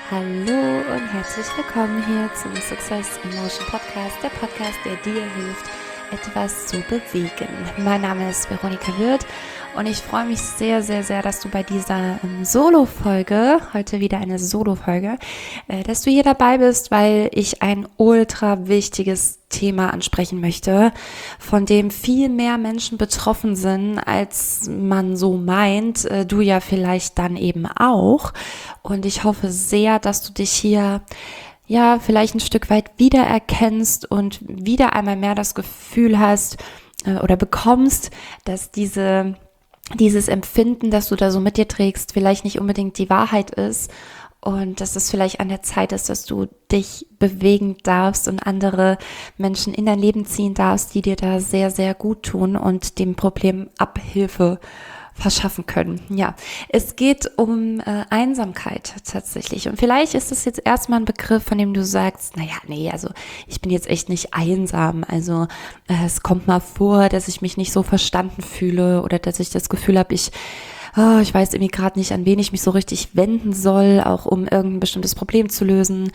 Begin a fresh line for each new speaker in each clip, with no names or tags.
Hallo und herzlich willkommen hier zum Success in Motion Podcast, der Podcast, der dir hilft, etwas zu bewegen. Mein Name ist Veronika Wirth und ich freue mich sehr, sehr, sehr, dass du bei dieser Solo-Folge, heute wieder eine Solo-Folge, dass du hier dabei bist, weil ich ein ultra wichtiges Thema ansprechen möchte, von dem viel mehr Menschen betroffen sind, als man so meint, du ja vielleicht dann eben auch. Und ich hoffe sehr, dass du dich hier vielleicht ein Stück weit wiedererkennst und wieder einmal mehr das Gefühl hast oder bekommst, dass dieses Empfinden, das du da so mit dir trägst, vielleicht nicht unbedingt die Wahrheit ist und dass es vielleicht an der Zeit ist, dass du dich bewegen darfst und andere Menschen in dein Leben ziehen darfst, die dir da sehr, sehr gut tun und dem Problem Abhilfe verschaffen können. Ja, es geht um Einsamkeit tatsächlich. Und vielleicht ist es jetzt erstmal ein Begriff, von dem du sagst, also ich bin jetzt echt nicht einsam. Also es kommt mal vor, dass ich mich nicht so verstanden fühle oder dass ich das Gefühl habe, ich weiß irgendwie gerade nicht, an wen ich mich so richtig wenden soll, auch um irgendein bestimmtes Problem zu lösen.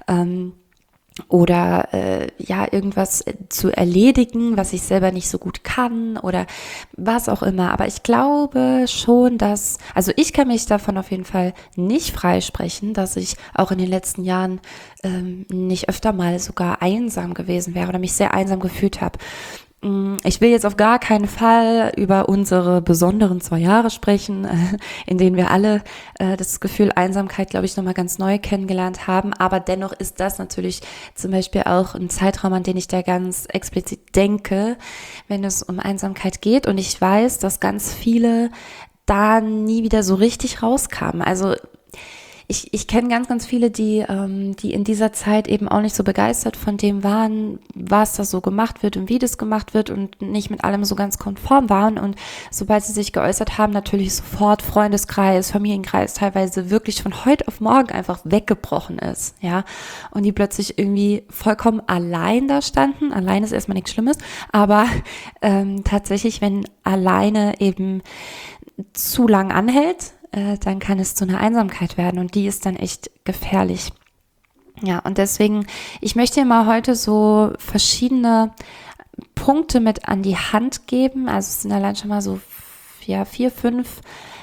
Oder irgendwas zu erledigen, was ich selber nicht so gut kann oder was auch immer. Aber ich glaube schon, also ich kann mich davon auf jeden Fall nicht freisprechen, dass ich auch in den letzten Jahren nicht öfter mal sogar einsam gewesen wäre oder mich sehr einsam gefühlt habe. Ich will jetzt auf gar keinen Fall über unsere besonderen 2 Jahre sprechen, in denen wir alle das Gefühl Einsamkeit, glaube ich, nochmal ganz neu kennengelernt haben. Aber dennoch ist das natürlich zum Beispiel auch ein Zeitraum, an den ich da ganz explizit denke, wenn es um Einsamkeit geht. Und ich weiß, dass ganz viele da nie wieder so richtig rauskamen. Also ich kenne ganz, ganz viele, die in dieser Zeit eben auch nicht so begeistert von dem waren, was da so gemacht wird und wie das gemacht wird und nicht mit allem so ganz konform waren. Und sobald sie sich geäußert haben, natürlich sofort Freundeskreis, Familienkreis teilweise wirklich von heute auf morgen einfach weggebrochen ist, ja. Und die plötzlich irgendwie vollkommen allein da standen. Allein ist erstmal nichts Schlimmes, aber tatsächlich, wenn alleine eben zu lang anhält, dann kann es zu einer Einsamkeit werden und die ist dann echt gefährlich. Ja, und deswegen, ich möchte dir mal heute so verschiedene Punkte mit an die Hand geben. Also es sind allein schon mal so 5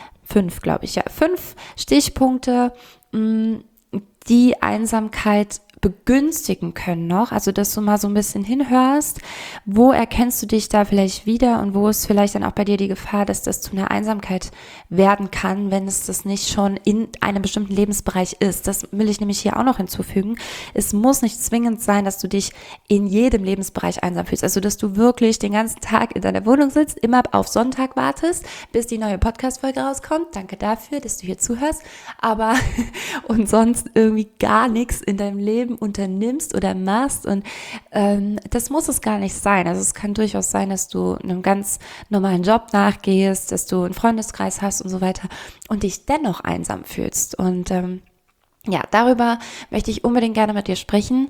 Stichpunkte, die Einsamkeit begünstigen können noch, also dass du mal so ein bisschen hinhörst, wo erkennst du dich da vielleicht wieder und wo ist vielleicht dann auch bei dir die Gefahr, dass das zu einer Einsamkeit werden kann, wenn es das nicht schon in einem bestimmten Lebensbereich ist. Das will ich nämlich hier auch noch hinzufügen. Es muss nicht zwingend sein, dass du dich in jedem Lebensbereich einsam fühlst, also dass du wirklich den ganzen Tag in deiner Wohnung sitzt, immer auf Sonntag wartest, bis die neue Podcast-Folge rauskommt. Danke dafür, dass du hier zuhörst, aber und sonst irgendwie gar nichts in deinem Leben unternimmst oder machst und das muss es gar nicht sein. Also es kann durchaus sein, dass du einem ganz normalen Job nachgehst, dass du einen Freundeskreis hast und so weiter und dich dennoch einsam fühlst und darüber möchte ich unbedingt gerne mit dir sprechen.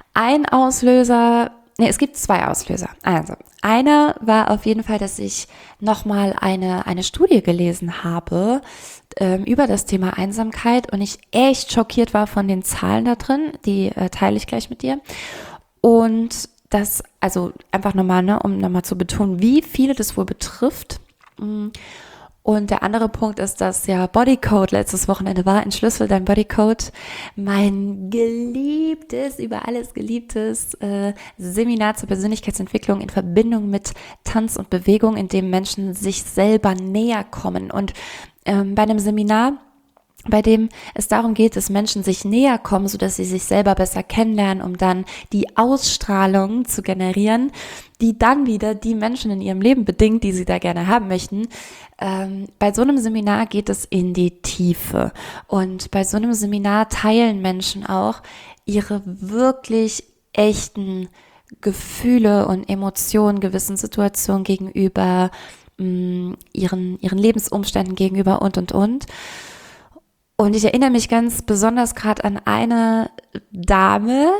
Es gibt 2 Auslöser. Also, einer war auf jeden Fall, dass ich nochmal eine Studie gelesen habe über das Thema Einsamkeit und ich echt schockiert war von den Zahlen da drin, die teile ich gleich mit dir. Und das, also einfach nochmal, um nochmal zu betonen, wie viele das wohl betrifft. Und der andere Punkt ist, dass ja Bodycode letztes Wochenende war, Entschlüssel dein Bodycode, mein geliebtes, über alles geliebtes Seminar zur Persönlichkeitsentwicklung in Verbindung mit Tanz und Bewegung, in dem Menschen sich selber näher kommen. Und bei einem Seminar, bei dem es darum geht, dass Menschen sich näher kommen, sodass sie sich selber besser kennenlernen, um dann die Ausstrahlung zu generieren, die dann wieder die Menschen in ihrem Leben bedingt, die sie da gerne haben möchten. Bei so einem Seminar geht es in die Tiefe und bei so einem Seminar teilen Menschen auch ihre wirklich echten Gefühle und Emotionen gewissen Situationen gegenüber, ihren Lebensumständen gegenüber und. Und ich erinnere mich ganz besonders gerade an eine Dame,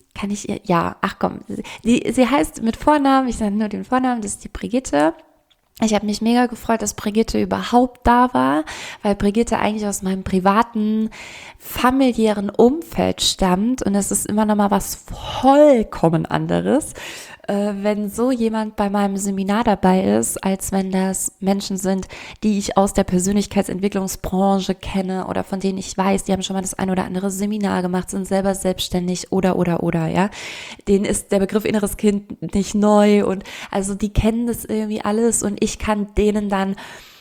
sie heißt mit Vornamen, ich sage nur den Vornamen, das ist die Brigitte. Ich habe mich mega gefreut, dass Brigitte überhaupt da war, weil Brigitte eigentlich aus meinem privaten, familiären Umfeld stammt und es ist immer noch mal was vollkommen anderes, wenn so jemand bei meinem Seminar dabei ist, als wenn das Menschen sind, die ich aus der Persönlichkeitsentwicklungsbranche kenne oder von denen ich weiß, die haben schon mal das ein oder andere Seminar gemacht, sind selber selbstständig oder, ja. Denen ist der Begriff inneres Kind nicht neu und also die kennen das irgendwie alles und ich kann denen dann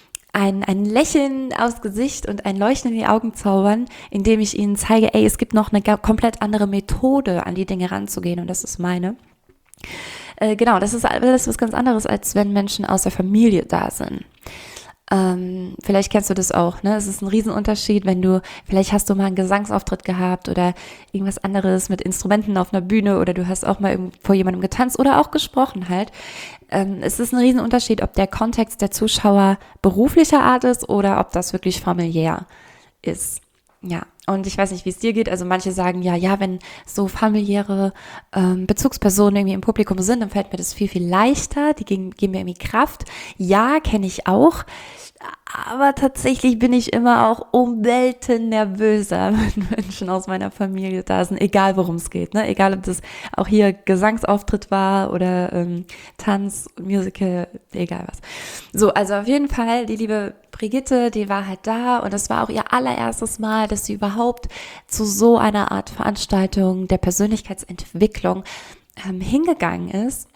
ein Lächeln aufs Gesicht und ein Leuchten in die Augen zaubern, indem ich ihnen zeige, ey, es gibt noch eine komplett andere Methode, an die Dinge ranzugehen und das ist meine. Genau, das ist alles was ganz anderes, als wenn Menschen aus der Familie da sind. Vielleicht kennst du das auch, ne? Es ist ein Riesenunterschied, vielleicht hast du mal einen Gesangsauftritt gehabt oder irgendwas anderes mit Instrumenten auf einer Bühne oder du hast auch mal vor jemandem getanzt oder auch gesprochen halt. Es ist ein Riesenunterschied, ob der Kontext der Zuschauer beruflicher Art ist oder ob das wirklich familiär ist. Ja, und ich weiß nicht, wie es dir geht. Also manche sagen, ja, wenn so familiäre Bezugspersonen irgendwie im Publikum sind, dann fällt mir das viel, viel leichter. Die geben mir irgendwie Kraft. Ja, kenne ich auch. Aber tatsächlich bin ich immer auch um Welten nervöser, wenn Menschen aus meiner Familie da sind, egal worum es geht, ne? Egal ob das auch hier Gesangsauftritt war oder Tanz, Musical, egal was. So, also auf jeden Fall, die liebe Brigitte, die war halt da und das war auch ihr allererstes Mal, dass sie überhaupt zu so einer Art Veranstaltung der Persönlichkeitsentwicklung hingegangen ist.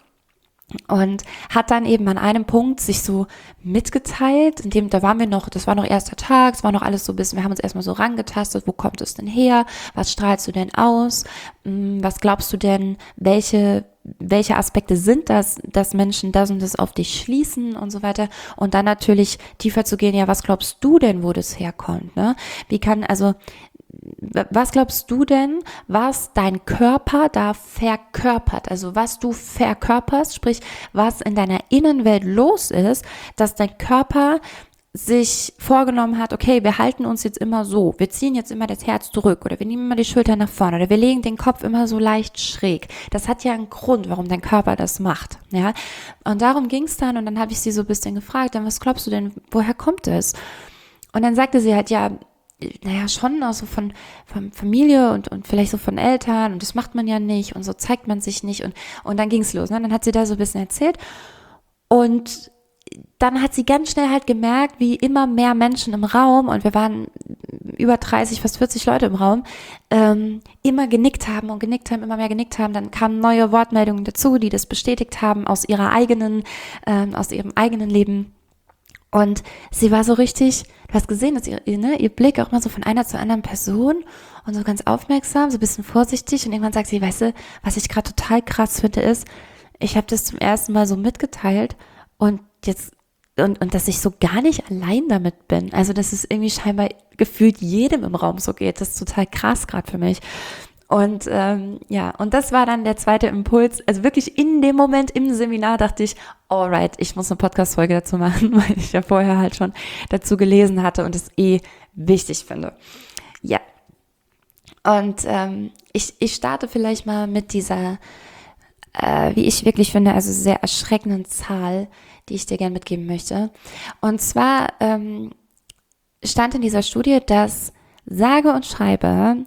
Und hat dann eben an einem Punkt sich so mitgeteilt, das war noch erster Tag, es war noch alles so ein bisschen, wir haben uns erstmal so rangetastet, wo kommt es denn her, was strahlst du denn aus, was glaubst du denn, welche Aspekte sind das, dass Menschen das und das auf dich schließen und so weiter und dann natürlich tiefer zu gehen, ja, was glaubst du denn, wo das herkommt, ne? Was glaubst du denn, was dein Körper da verkörpert? Also was du verkörperst, sprich, was in deiner Innenwelt los ist, dass dein Körper sich vorgenommen hat, okay, wir halten uns jetzt immer so, wir ziehen jetzt immer das Herz zurück oder wir nehmen immer die Schultern nach vorne oder wir legen den Kopf immer so leicht schräg. Das hat ja einen Grund, warum dein Körper das macht, ja. Und darum ging es dann und dann habe ich sie so ein bisschen gefragt, dann was glaubst du denn, woher kommt es? Und dann sagte sie halt, ja, naja, schon auch so von Familie und vielleicht so von Eltern und das macht man ja nicht und so zeigt man sich nicht und dann ging's los, ne? Dann hat sie da so ein bisschen erzählt und dann hat sie ganz schnell halt gemerkt, wie immer mehr Menschen im Raum und wir waren über 30, fast 40 Leute im Raum, immer genickt haben, immer mehr genickt haben. Dann kamen neue Wortmeldungen dazu, die das bestätigt haben aus ihrem eigenen Leben. Und sie war so richtig, du hast gesehen, dass ihr Blick auch mal so von einer zur anderen Person und so ganz aufmerksam, so ein bisschen vorsichtig und irgendwann sagt sie, weißt du, was ich gerade total krass finde ist, ich habe das zum ersten Mal so mitgeteilt und jetzt und dass ich so gar nicht allein damit bin. Also dass es irgendwie scheinbar gefühlt jedem im Raum so geht. Das ist total krass gerade für mich. Und und das war dann der zweite Impuls. Also wirklich in dem Moment im Seminar dachte ich, alright, ich muss eine Podcast-Folge dazu machen, weil ich ja vorher halt schon dazu gelesen hatte und es wichtig finde. Ja. Und ich starte vielleicht mal mit dieser, wie ich wirklich finde, also sehr erschreckenden Zahl, die ich dir gerne mitgeben möchte. Und zwar stand in dieser Studie, dass sage und schreibe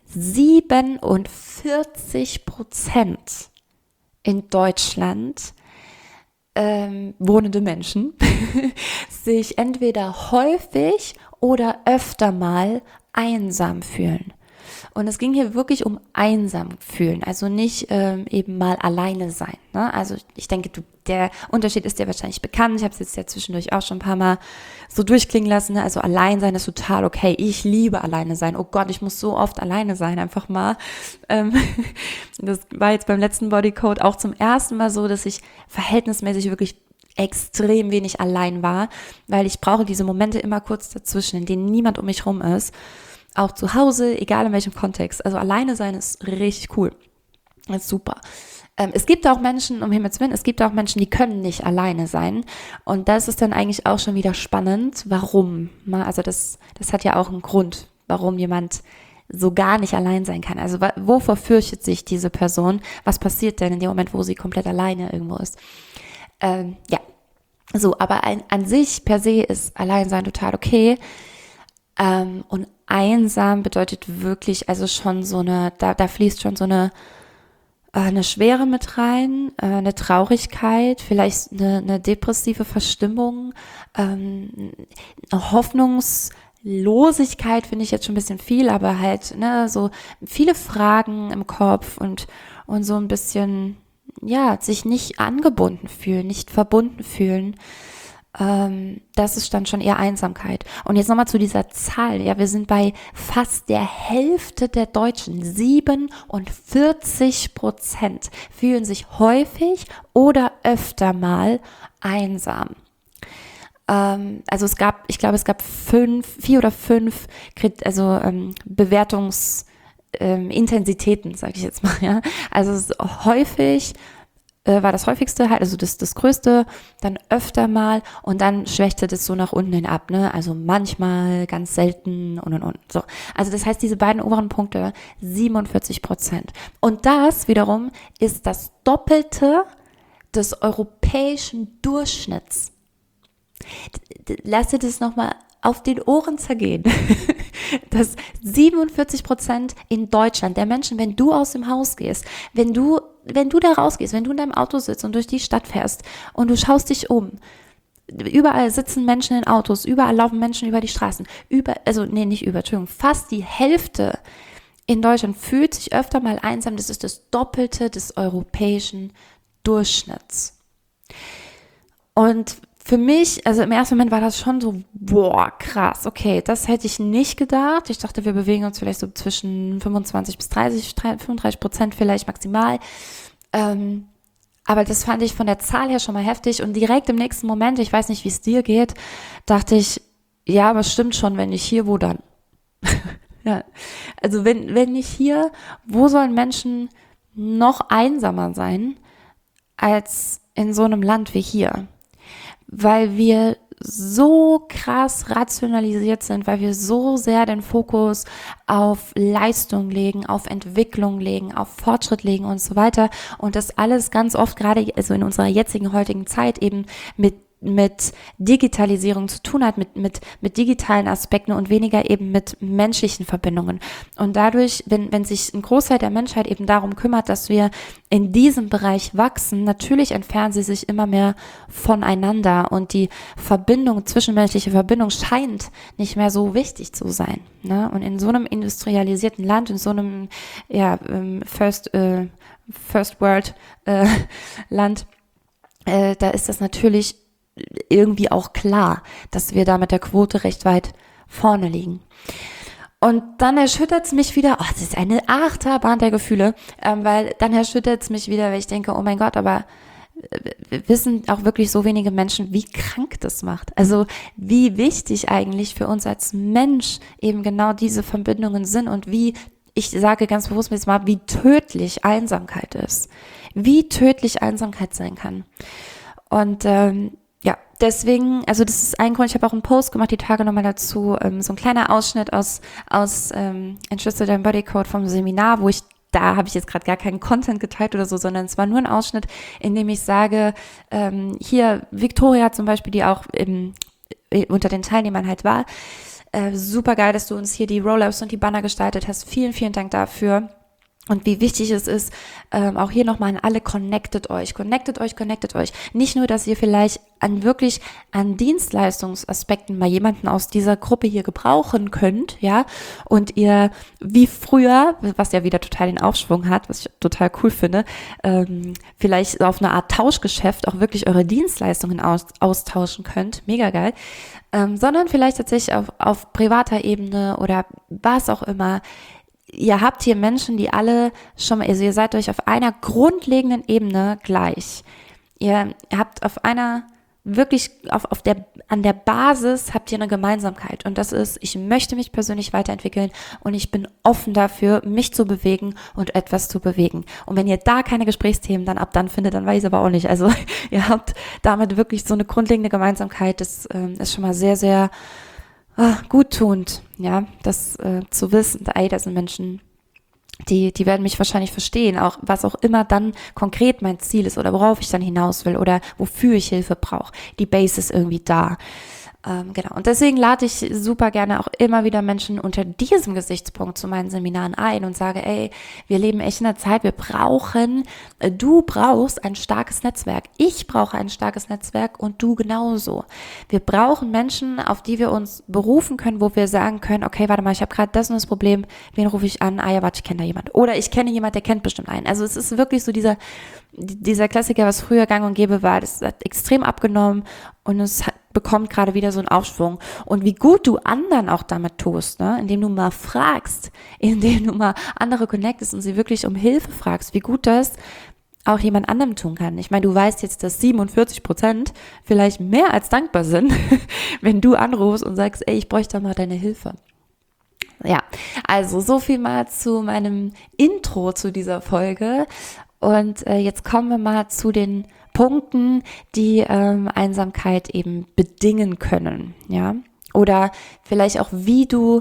47% in Deutschland wohnende Menschen sich entweder häufig oder öfter mal einsam fühlen. Und es ging hier wirklich um einsam fühlen, also nicht eben mal alleine sein. Ne? Also ich denke, der Unterschied ist dir wahrscheinlich bekannt. Ich habe es jetzt ja zwischendurch auch schon ein paar Mal so durchklingen lassen. Ne? Also allein sein ist total okay. Ich liebe alleine sein. Oh Gott, ich muss so oft alleine sein, einfach mal. Das war jetzt beim letzten Bodycode auch zum ersten Mal so, dass ich verhältnismäßig wirklich extrem wenig allein war, weil ich brauche diese Momente immer kurz dazwischen, in denen niemand um mich rum ist. Auch zu Hause, egal in welchem Kontext. Also alleine sein ist richtig cool. Das ist super. Es gibt auch Menschen, um Himmels Willen, die können nicht alleine sein. Und das ist dann eigentlich auch schon wieder spannend. Warum? Also das hat ja auch einen Grund, warum jemand so gar nicht allein sein kann. Also wovor fürchtet sich diese Person? Was passiert denn in dem Moment, wo sie komplett alleine irgendwo ist? Ja. So, aber an sich per se ist Alleinsein total okay. Und einsam bedeutet wirklich, also schon so da fließt schon so eine Schwere mit rein, eine Traurigkeit, vielleicht eine depressive Verstimmung, eine Hoffnungslosigkeit finde ich jetzt schon ein bisschen viel, aber halt, ne, so viele Fragen im Kopf und so ein bisschen, ja, sich nicht angebunden fühlen, nicht verbunden fühlen. Das ist dann schon eher Einsamkeit. Und jetzt nochmal zu dieser Zahl. Ja, wir sind bei fast der Hälfte der Deutschen. 47% fühlen sich häufig oder öfter mal einsam. Also ich glaube, es gab 4 oder 5 Bewertungsintensitäten, sage ich jetzt mal. Ja, also es ist häufig war das häufigste halt, also das größte, dann öfter mal und dann schwächte das so nach unten hin ab, ne? Also manchmal, ganz selten und so. Also das heißt, diese beiden oberen Punkte, 47%. Und das wiederum ist das Doppelte des europäischen Durchschnitts. Lass dir das nochmal auf den Ohren zergehen. Dass 47% in Deutschland der Menschen, wenn du aus dem Haus gehst, wenn du da rausgehst, wenn du in deinem Auto sitzt und durch die Stadt fährst und du schaust dich um, überall sitzen Menschen in Autos, überall laufen Menschen über die Straßen, fast die Hälfte in Deutschland fühlt sich öfter mal einsam, das ist das Doppelte des europäischen Durchschnitts. Und für mich, also im ersten Moment war das schon so, boah, krass, okay, das hätte ich nicht gedacht. Ich dachte, wir bewegen uns vielleicht so zwischen 25 bis 35% vielleicht maximal. Aber das fand ich von der Zahl her schon mal heftig. Und direkt im nächsten Moment, ich weiß nicht, wie es dir geht, dachte ich, ja, aber es stimmt schon, wenn nicht hier, wo dann? Ja, also wenn nicht hier, wo sollen Menschen noch einsamer sein als in so einem Land wie hier? Weil wir so krass rationalisiert sind, weil wir so sehr den Fokus auf Leistung legen, auf Entwicklung legen, auf Fortschritt legen und so weiter. Und das alles ganz oft gerade, also in unserer jetzigen, heutigen Zeit eben mit Digitalisierung zu tun hat, mit digitalen Aspekten und weniger eben mit menschlichen Verbindungen. Und dadurch, wenn sich ein Großteil der Menschheit eben darum kümmert, dass wir in diesem Bereich wachsen, natürlich entfernen sie sich immer mehr voneinander und die zwischenmenschliche Verbindung scheint nicht mehr so wichtig zu sein. Ne? Und in so einem industrialisierten Land, in so einem First World Land, da ist das natürlich irgendwie auch klar, dass wir da mit der Quote recht weit vorne liegen. Und dann erschüttert es mich wieder, das ist eine Achterbahn der Gefühle, weil dann erschüttert es mich wieder, weil ich denke, oh mein Gott, aber wissen auch wirklich so wenige Menschen, wie krank das macht. Also wie wichtig eigentlich für uns als Mensch eben genau diese Verbindungen sind und wie, ich sage ganz bewusst jetzt mal, wie tödlich Einsamkeit ist. Wie tödlich Einsamkeit sein kann. Und deswegen, also das ist ein Grund, ich habe auch einen Post gemacht, die Tage nochmal dazu, so ein kleiner Ausschnitt aus Entschlüsse dein Bodycode vom Seminar, da habe ich jetzt gerade gar keinen Content geteilt oder so, sondern es war nur ein Ausschnitt, in dem ich sage, hier Victoria zum Beispiel, die auch unter den Teilnehmern halt war, super geil, dass du uns hier die Roll-Ups und die Banner gestaltet hast, vielen, vielen Dank dafür. Und wie wichtig es ist, auch hier nochmal an alle, connectet euch. Nicht nur, dass ihr vielleicht an Dienstleistungsaspekten mal jemanden aus dieser Gruppe hier gebrauchen könnt, ja, und ihr wie früher, was ja wieder total den Aufschwung hat, was ich total cool finde, vielleicht auf eine Art Tauschgeschäft auch wirklich eure Dienstleistungen austauschen könnt, mega geil, sondern vielleicht tatsächlich auf privater Ebene oder was auch immer. Ihr habt hier Menschen, die alle schon mal, also ihr seid euch auf einer grundlegenden Ebene gleich. Ihr habt an der Basis habt ihr eine Gemeinsamkeit. Und das ist, ich möchte mich persönlich weiterentwickeln und ich bin offen dafür, mich zu bewegen und etwas zu bewegen. Und wenn ihr da keine Gesprächsthemen dann findet, dann weiß ich aber auch nicht. Also ihr habt damit wirklich so eine grundlegende Gemeinsamkeit. Das ist schon mal sehr, sehr guttunend, ja, das zu wissen, das sind Menschen, die werden mich wahrscheinlich verstehen, auch was auch immer dann konkret mein Ziel ist oder worauf ich dann hinaus will oder wofür ich Hilfe brauche. Die Base ist irgendwie da. Genau. Und deswegen lade ich super gerne auch immer wieder Menschen unter diesem Gesichtspunkt zu meinen Seminaren ein und sage, ey, wir leben echt in einer Zeit, du brauchst ein starkes Netzwerk. Ich brauche ein starkes Netzwerk und du genauso. Wir brauchen Menschen, auf die wir uns berufen können, wo wir sagen können, okay, warte mal, ich habe gerade das und das Problem, wen rufe ich an? Ah ja, warte, ich kenne da jemand. Oder ich kenne jemand, der kennt bestimmt einen. Also es ist wirklich so dieser Klassiker, was früher gang und gäbe war, das hat extrem abgenommen und bekommt gerade wieder so einen Aufschwung. Und wie gut du anderen auch damit tust, ne? Indem du mal fragst, indem du mal andere connectest und sie wirklich um Hilfe fragst, wie gut das auch jemand anderem tun kann. Ich meine, du weißt jetzt, dass 47% vielleicht mehr als dankbar sind, wenn du anrufst und sagst, ey, ich bräuchte mal deine Hilfe. Ja, also so viel mal zu meinem Intro zu dieser Folge. Und jetzt kommen wir mal zu den Punkten, die Einsamkeit eben bedingen können, ja, oder vielleicht auch wie du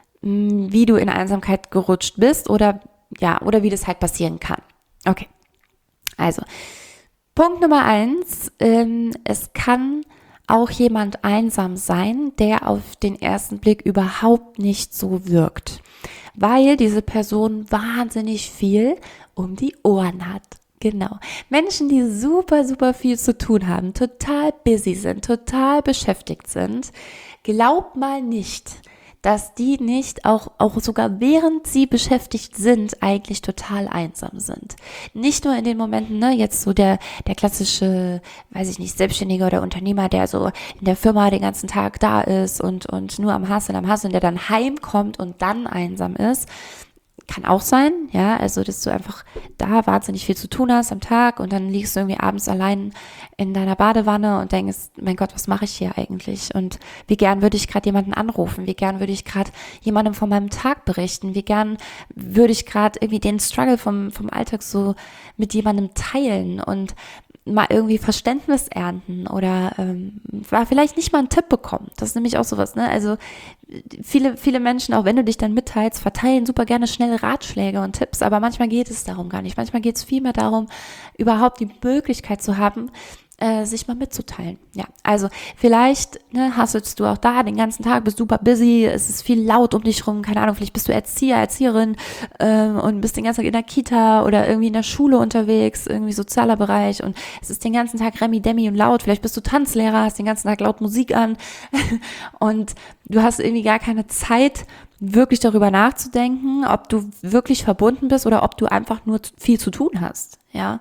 in Einsamkeit gerutscht bist oder wie das halt passieren kann. Okay, also Punkt Nummer 1, es kann auch jemand einsam sein, der auf den ersten Blick überhaupt nicht so wirkt, weil diese Person wahnsinnig viel um die Ohren hat. Genau. Menschen, die super, super viel zu tun haben, total busy sind, total beschäftigt sind, glaub mal nicht, dass die nicht auch sogar während sie beschäftigt sind, eigentlich total einsam sind. Nicht nur in den Momenten, ne, jetzt so der klassische, weiß ich nicht, Selbstständige oder Unternehmer, der so in der Firma den ganzen Tag da ist und nur am Hasseln, der dann heimkommt und dann einsam ist. Kann auch sein, ja, also dass du einfach da wahnsinnig viel zu tun hast am Tag und dann liegst du irgendwie abends allein in deiner Badewanne und denkst, mein Gott, was mache ich hier eigentlich? Und wie gern würde ich gerade jemanden anrufen? Wie gern würde ich gerade jemandem von meinem Tag berichten? Wie gern würde ich gerade irgendwie den Struggle vom Alltag so mit jemandem teilen und mal irgendwie Verständnis ernten oder vielleicht nicht mal einen Tipp bekommen. Das ist nämlich auch sowas, ne? Also viele Menschen, auch wenn du dich dann mitteilst, verteilen super gerne schnell Ratschläge und Tipps, aber manchmal geht es darum gar nicht. Manchmal geht es vielmehr darum, überhaupt die Möglichkeit zu haben, sich mal mitzuteilen. Ja, also vielleicht hasselst du auch da den ganzen Tag, bist super busy, es ist viel laut um dich rum, keine Ahnung, vielleicht bist du Erzieherin und bist den ganzen Tag in der Kita oder irgendwie in der Schule unterwegs, irgendwie sozialer Bereich und es ist den ganzen Tag Remi-Demi und laut, vielleicht bist du Tanzlehrer, hast den ganzen Tag laut Musik an und du hast irgendwie gar keine Zeit, wirklich darüber nachzudenken, ob du wirklich verbunden bist oder ob du einfach nur viel zu tun hast, ja.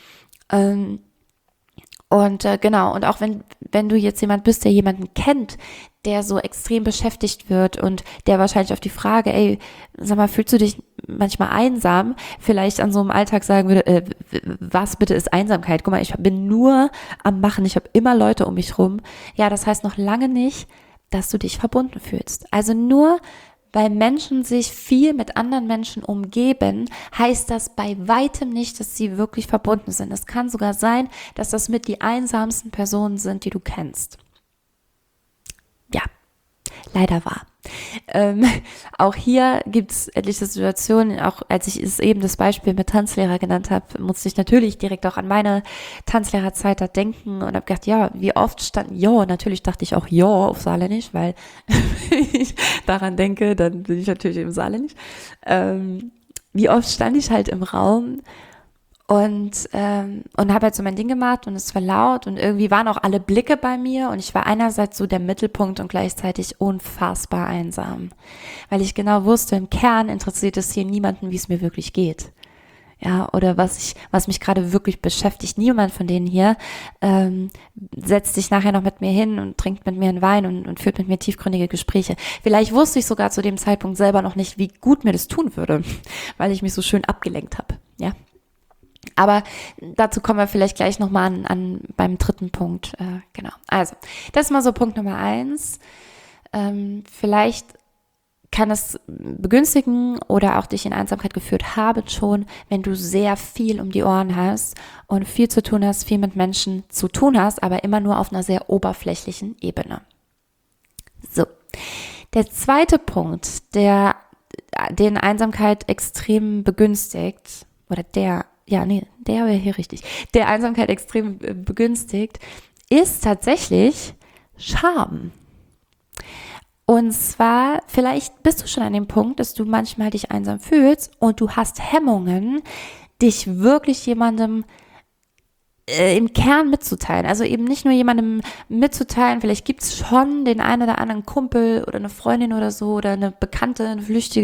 Genau, und auch wenn du jetzt jemand bist, der jemanden kennt, der so extrem beschäftigt wird und der wahrscheinlich auf die Frage, ey, sag mal, fühlst du dich manchmal einsam, vielleicht an so einem Alltag sagen würde, was bitte ist Einsamkeit? Guck mal, ich bin nur am Machen, ich habe immer Leute um mich rum. Ja, das heißt noch lange nicht, dass du dich verbunden fühlst. Also nur weil Menschen sich viel mit anderen Menschen umgeben, heißt das bei weitem nicht, dass sie wirklich verbunden sind. Es kann sogar sein, dass das mit die einsamsten Personen sind, die du kennst. Ja, leider wahr. Auch hier gibt es etliche Situationen, auch als ich es eben das Beispiel mit Tanzlehrer genannt habe, musste ich natürlich direkt auch an meine Tanzlehrerzeit da denken und habe gedacht, ja, wie oft natürlich dachte ich auch auf Saarländisch, weil wenn ich daran denke, dann bin ich natürlich im Saarländisch. Wie oft stand ich halt im Raum und habe halt so mein Ding gemacht und es war laut und irgendwie waren auch alle Blicke bei mir und ich war einerseits so der Mittelpunkt und gleichzeitig unfassbar einsam, weil ich genau wusste, im Kern interessiert es hier niemanden, wie es mir wirklich geht. Ja, oder was mich gerade wirklich beschäftigt. Niemand von denen hier setzt sich nachher noch mit mir hin und trinkt mit mir einen Wein und führt mit mir tiefgründige Gespräche. Vielleicht wusste ich sogar zu dem Zeitpunkt selber noch nicht, wie gut mir das tun würde, weil ich mich so schön abgelenkt habe. Ja. Aber dazu kommen wir vielleicht gleich nochmal an beim dritten Punkt. Genau. Also, das ist mal so Punkt Nummer 1. Vielleicht kann es begünstigen oder auch dich in Einsamkeit geführt haben schon, wenn du sehr viel um die Ohren hast und viel zu tun hast, viel mit Menschen zu tun hast, aber immer nur auf einer sehr oberflächlichen Ebene. So. Der zweite Punkt, der den Einsamkeit extrem begünstigt, der wäre hier richtig, der Einsamkeit extrem begünstigt, ist tatsächlich Scham. Und zwar, vielleicht bist du schon an dem Punkt, dass du manchmal dich einsam fühlst und du hast Hemmungen, dich wirklich jemandem im Kern mitzuteilen. Also eben nicht nur jemandem mitzuteilen, vielleicht gibt es schon den einen oder anderen Kumpel oder eine Freundin oder so oder eine Bekannte, eine flüchtig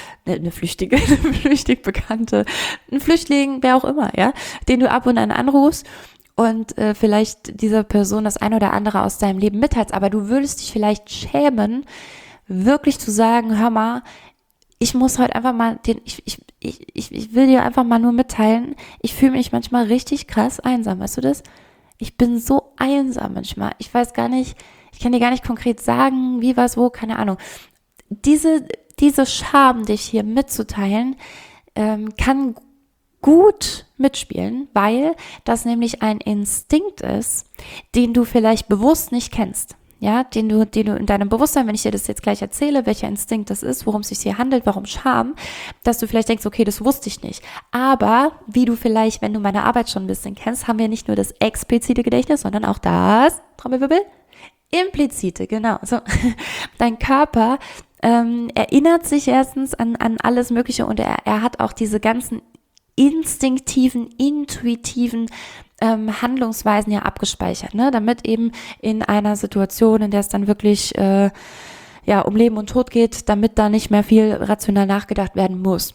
Bekannte, ein Flüchtling, wer auch immer, ja, den du ab und an anrufst und vielleicht dieser Person das ein oder andere aus deinem Leben mitteilst, aber du würdest dich vielleicht schämen, wirklich zu sagen, hör mal, ich muss heute einfach mal ich will dir einfach mal nur mitteilen, ich fühle mich manchmal richtig krass einsam, weißt du das? Ich bin so einsam manchmal. Ich weiß gar nicht, ich kann dir gar nicht konkret sagen, wie, was, wo, keine Ahnung. Diese Scham, dich hier mitzuteilen, kann gut mitspielen, weil das nämlich ein Instinkt ist, den du vielleicht bewusst nicht kennst. Ja, den du in deinem Bewusstsein, wenn ich dir das jetzt gleich erzähle, welcher Instinkt das ist, worum es sich hier handelt, warum Scham, dass du vielleicht denkst, okay, das wusste ich nicht. Aber wie du vielleicht, wenn du meine Arbeit schon ein bisschen kennst, haben wir nicht nur das explizite Gedächtnis, sondern auch das, Trommelwirbel, implizite, genau. So, dein Körper erinnert sich erstens an alles Mögliche und er hat auch diese ganzen instinktiven, intuitiven Handlungsweisen ja abgespeichert, ne? Damit eben in einer Situation, in der es dann wirklich um Leben und Tod geht, damit da nicht mehr viel rational nachgedacht werden muss.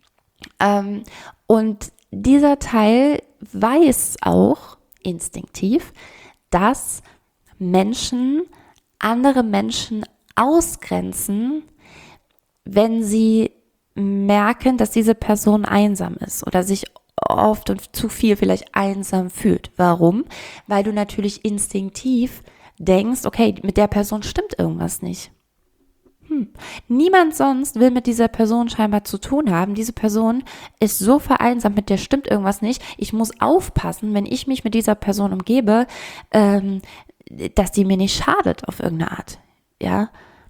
Und dieser Teil weiß auch instinktiv, dass Menschen andere Menschen ausgrenzen, wenn sie merken, dass diese Person einsam ist oder sich oft und zu viel vielleicht einsam fühlt. Warum? Weil du natürlich instinktiv denkst, okay, mit der Person stimmt irgendwas nicht. Niemand sonst will mit dieser Person scheinbar zu tun haben. Diese Person ist so vereinsamt, mit der stimmt irgendwas nicht. Ich muss aufpassen, wenn ich mich mit dieser Person umgebe, dass die mir nicht schadet auf irgendeine Art. Ja,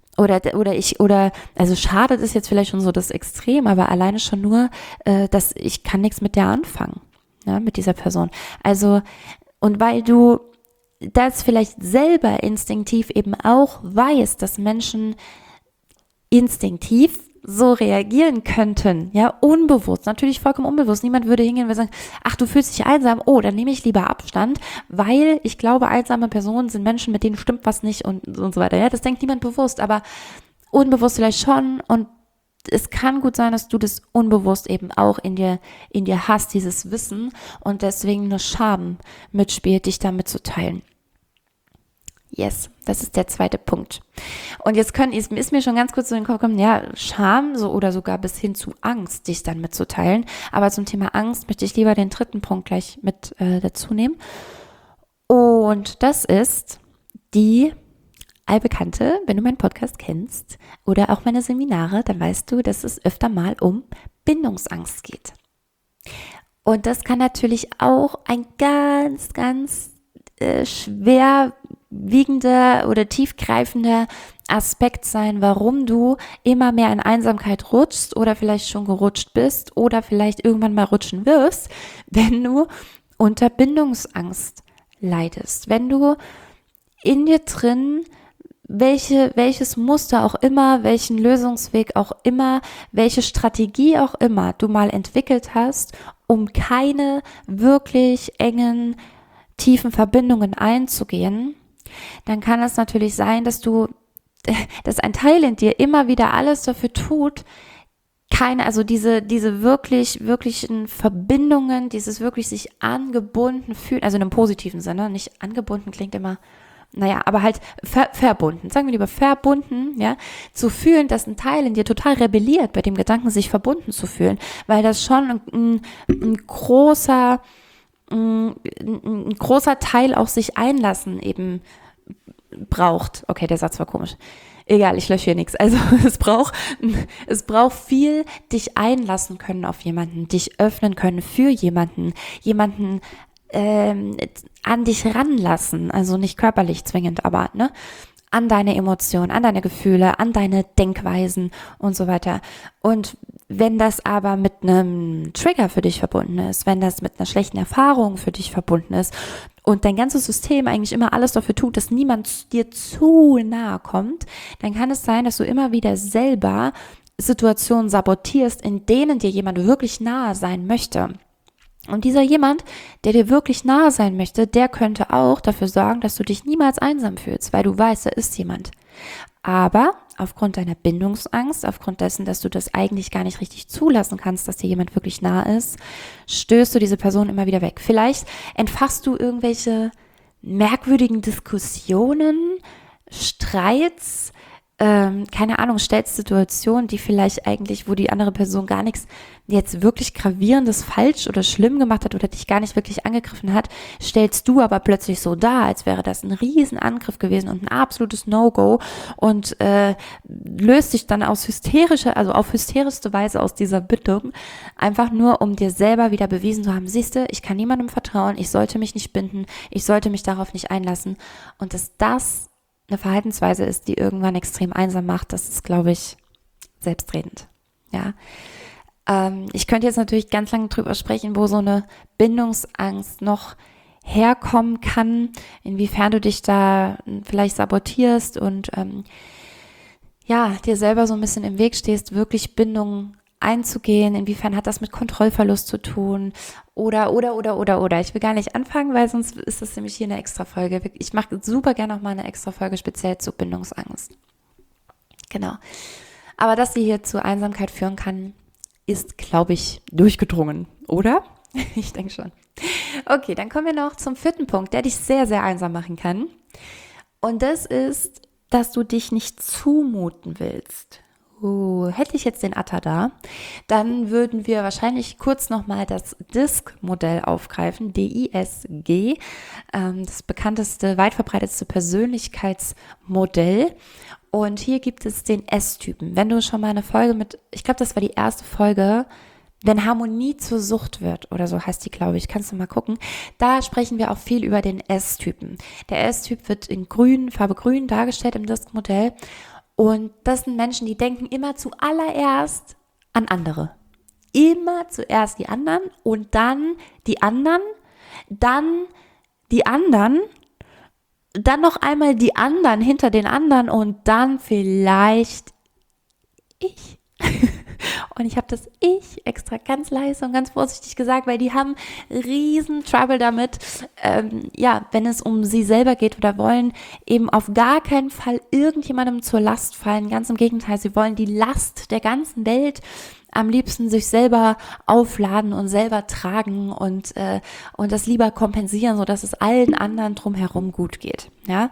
also schadet ist jetzt vielleicht schon so das Extrem, aber alleine schon nur, dass ich kann nichts mit der anfangen, ja, mit dieser Person. Also, und weil du das vielleicht selber instinktiv eben auch weißt, dass Menschen instinktiv so reagieren könnten, ja, unbewusst, natürlich vollkommen unbewusst. Niemand würde hingehen und sagen, ach, du fühlst dich einsam, oh, dann nehme ich lieber Abstand, weil ich glaube, einsame Personen sind Menschen, mit denen stimmt was nicht und so weiter. Ja, das denkt niemand bewusst, aber unbewusst vielleicht schon und es kann gut sein, dass du das unbewusst eben auch in dir hast, dieses Wissen und deswegen eine Scham mitspielt, dich da mitzuteilen. Yes, das ist der zweite Punkt. Und jetzt ist mir schon ganz kurz so in den Kopf gekommen, ja, Scham so oder sogar bis hin zu Angst, dich dann mitzuteilen. Aber zum Thema Angst möchte ich lieber den dritten Punkt gleich mit dazu nehmen. Und das ist die allbekannte, wenn du meinen Podcast kennst oder auch meine Seminare, dann weißt du, dass es öfter mal um Bindungsangst geht. Und das kann natürlich auch ein ganz, ganz schwerwiegender oder tiefgreifender Aspekt sein, warum du immer mehr in Einsamkeit rutschst oder vielleicht schon gerutscht bist oder vielleicht irgendwann mal rutschen wirst, wenn du unter Bindungsangst leidest. Wenn du in dir drin welches Muster auch immer, welchen Lösungsweg auch immer, welche Strategie auch immer du mal entwickelt hast, um keine wirklich engen tiefen Verbindungen einzugehen, dann kann es natürlich sein, dass ein Teil in dir immer wieder alles dafür tut, also diese wirklichen Verbindungen, dieses wirklich sich angebunden fühlen, also in einem positiven Sinne, nicht angebunden klingt immer, aber halt verbunden, sagen wir lieber verbunden, ja, zu fühlen, dass ein Teil in dir total rebelliert bei dem Gedanken, sich verbunden zu fühlen, weil das schon ein großer Teil auch sich einlassen eben braucht. Okay, der Satz war komisch. Egal, ich lösche hier nichts. Also es braucht viel dich einlassen können auf jemanden, dich öffnen können für jemanden an dich ranlassen. Also nicht körperlich zwingend, aber an deine Emotionen, an deine Gefühle, an deine Denkweisen und so weiter. Und wenn das aber mit einem Trigger für dich verbunden ist, wenn das mit einer schlechten Erfahrung für dich verbunden ist und dein ganzes System eigentlich immer alles dafür tut, dass niemand dir zu nahe kommt, dann kann es sein, dass du immer wieder selber Situationen sabotierst, in denen dir jemand wirklich nahe sein möchte. Und dieser jemand, der dir wirklich nahe sein möchte, der könnte auch dafür sorgen, dass du dich niemals einsam fühlst, weil du weißt, da ist jemand. Aber aufgrund deiner Bindungsangst, aufgrund dessen, dass du das eigentlich gar nicht richtig zulassen kannst, dass dir jemand wirklich nahe ist, stößt du diese Person immer wieder weg. Vielleicht entfachst du irgendwelche merkwürdigen Diskussionen, Streits, keine Ahnung, stellst Situationen, die vielleicht eigentlich, wo die andere Person gar nichts jetzt wirklich Gravierendes falsch oder schlimm gemacht hat oder dich gar nicht wirklich angegriffen hat, stellst du aber plötzlich so dar, als wäre das ein Riesenangriff gewesen und ein absolutes No-Go und löst dich dann auf hysterischste Weise aus dieser Bindung, einfach nur, um dir selber wieder bewiesen zu haben, siehste, ich kann niemandem vertrauen, ich sollte mich nicht binden, ich sollte mich darauf nicht einlassen und dass das eine Verhaltensweise ist, die irgendwann extrem einsam macht, das ist, glaube ich, selbstredend. Ja. Ich könnte jetzt natürlich ganz lange drüber sprechen, wo so eine Bindungsangst noch herkommen kann, inwiefern du dich da vielleicht sabotierst und dir selber so ein bisschen im Weg stehst, wirklich Bindungen einzugehen, inwiefern hat das mit Kontrollverlust zu tun oder. Ich will gar nicht anfangen, weil sonst ist das nämlich hier eine Extra-Folge. Ich mache super gerne noch mal eine Extra-Folge speziell zu Bindungsangst. Genau. Aber dass sie hier zu Einsamkeit führen kann, ist, glaube ich, durchgedrungen, oder? Ich denke schon. Okay, dann kommen wir noch zum 4. Punkt, der dich sehr, sehr einsam machen kann. Und das ist, dass du dich nicht zumuten willst. Hätte ich jetzt den Atta da, dann würden wir wahrscheinlich kurz nochmal das DISG-Modell aufgreifen, DISG, das bekannteste, weit verbreitetste Persönlichkeitsmodell. Und hier gibt es den S-Typen. Wenn du schon mal eine Folge ich glaube, das war die erste Folge, wenn Harmonie zur Sucht wird oder so heißt die, glaube ich, kannst du mal gucken. Da sprechen wir auch viel über den S-Typen. Der S-Typ wird in grün, Farbe grün dargestellt im DISG-Modell. Und das sind Menschen, die denken immer zuallererst an andere. Immer zuerst die anderen und dann die anderen, dann die anderen, dann noch einmal die anderen hinter den anderen und dann vielleicht ich. Und ich habe das Ich extra ganz leise und ganz vorsichtig gesagt, weil die haben riesen Trouble damit, wenn es um sie selber geht oder wollen eben auf gar keinen Fall irgendjemandem zur Last fallen. Ganz im Gegenteil, sie wollen die Last der ganzen Welt am liebsten sich selber aufladen und selber tragen und das lieber kompensieren, sodass es allen anderen drumherum gut geht. Ja?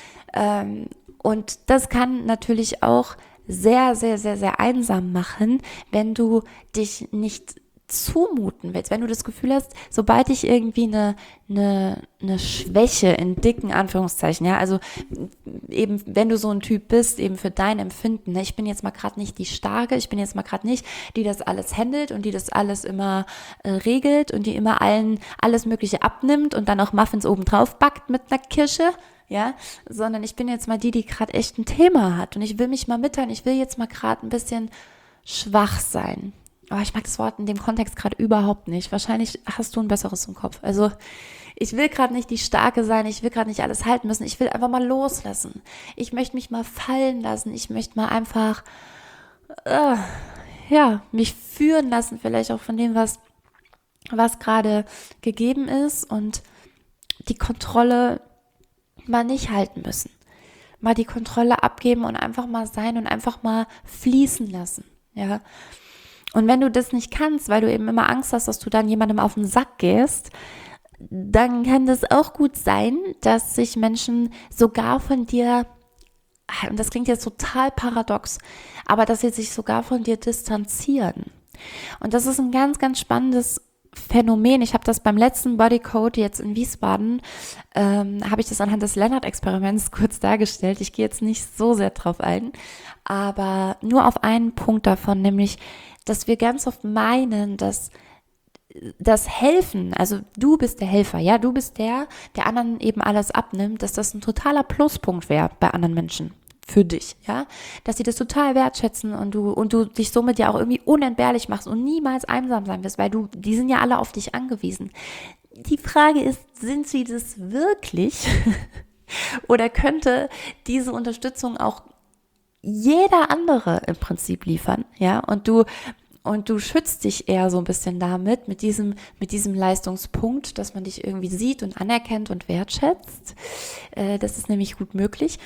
Und das kann natürlich auch sehr, sehr, sehr, sehr einsam machen, wenn du dich nicht zumuten willst, wenn du das Gefühl hast, sobald ich irgendwie eine Schwäche in dicken Anführungszeichen, ja, also eben, wenn du so ein Typ bist, eben für dein Empfinden, ne, ich bin jetzt mal gerade nicht die Starke, ich bin jetzt mal gerade nicht, die das alles handelt und die das alles immer regelt und die immer allen alles Mögliche abnimmt und dann auch Muffins obendrauf backt mit einer Kirsche, ja, sondern ich bin jetzt mal die gerade echt ein Thema hat und ich will mich mal mitteilen, ich will jetzt mal gerade ein bisschen schwach sein. Aber ich mag das Wort in dem Kontext gerade überhaupt nicht. Wahrscheinlich hast du ein besseres im Kopf. Also ich will gerade nicht die Starke sein, ich will gerade nicht alles halten müssen, ich will einfach mal loslassen. Ich möchte mich mal fallen lassen, ich möchte mal einfach, mich führen lassen, vielleicht auch von dem, was gerade gegeben ist und die Kontrolle mal nicht halten müssen. Mal die Kontrolle abgeben und einfach mal sein und einfach mal fließen lassen, ja. Und wenn du das nicht kannst, weil du eben immer Angst hast, dass du dann jemandem auf den Sack gehst, dann kann das auch gut sein, dass sich Menschen sogar von dir, und das klingt jetzt total paradox, aber dass sie sich sogar von dir distanzieren. Und das ist ein ganz, ganz spannendes Phänomen. Ich habe das beim letzten Bodycode jetzt in Wiesbaden, habe ich das anhand des Lennart-Experiments kurz dargestellt. Ich gehe jetzt nicht so sehr drauf ein, aber nur auf einen Punkt davon, nämlich, dass wir ganz oft meinen, dass das Helfen, also du bist der Helfer, ja, du bist der anderen eben alles abnimmt, dass das ein totaler Pluspunkt wäre bei anderen Menschen für dich, ja, dass sie das total wertschätzen und du dich somit ja auch irgendwie unentbehrlich machst und niemals einsam sein wirst, weil die sind ja alle auf dich angewiesen. Die Frage ist, sind sie das wirklich? Oder könnte diese Unterstützung auch jeder andere im Prinzip liefern, ja, und du schützt dich eher so ein bisschen damit, mit diesem Leistungspunkt, dass man dich irgendwie sieht und anerkennt und wertschätzt. Das ist nämlich gut möglich.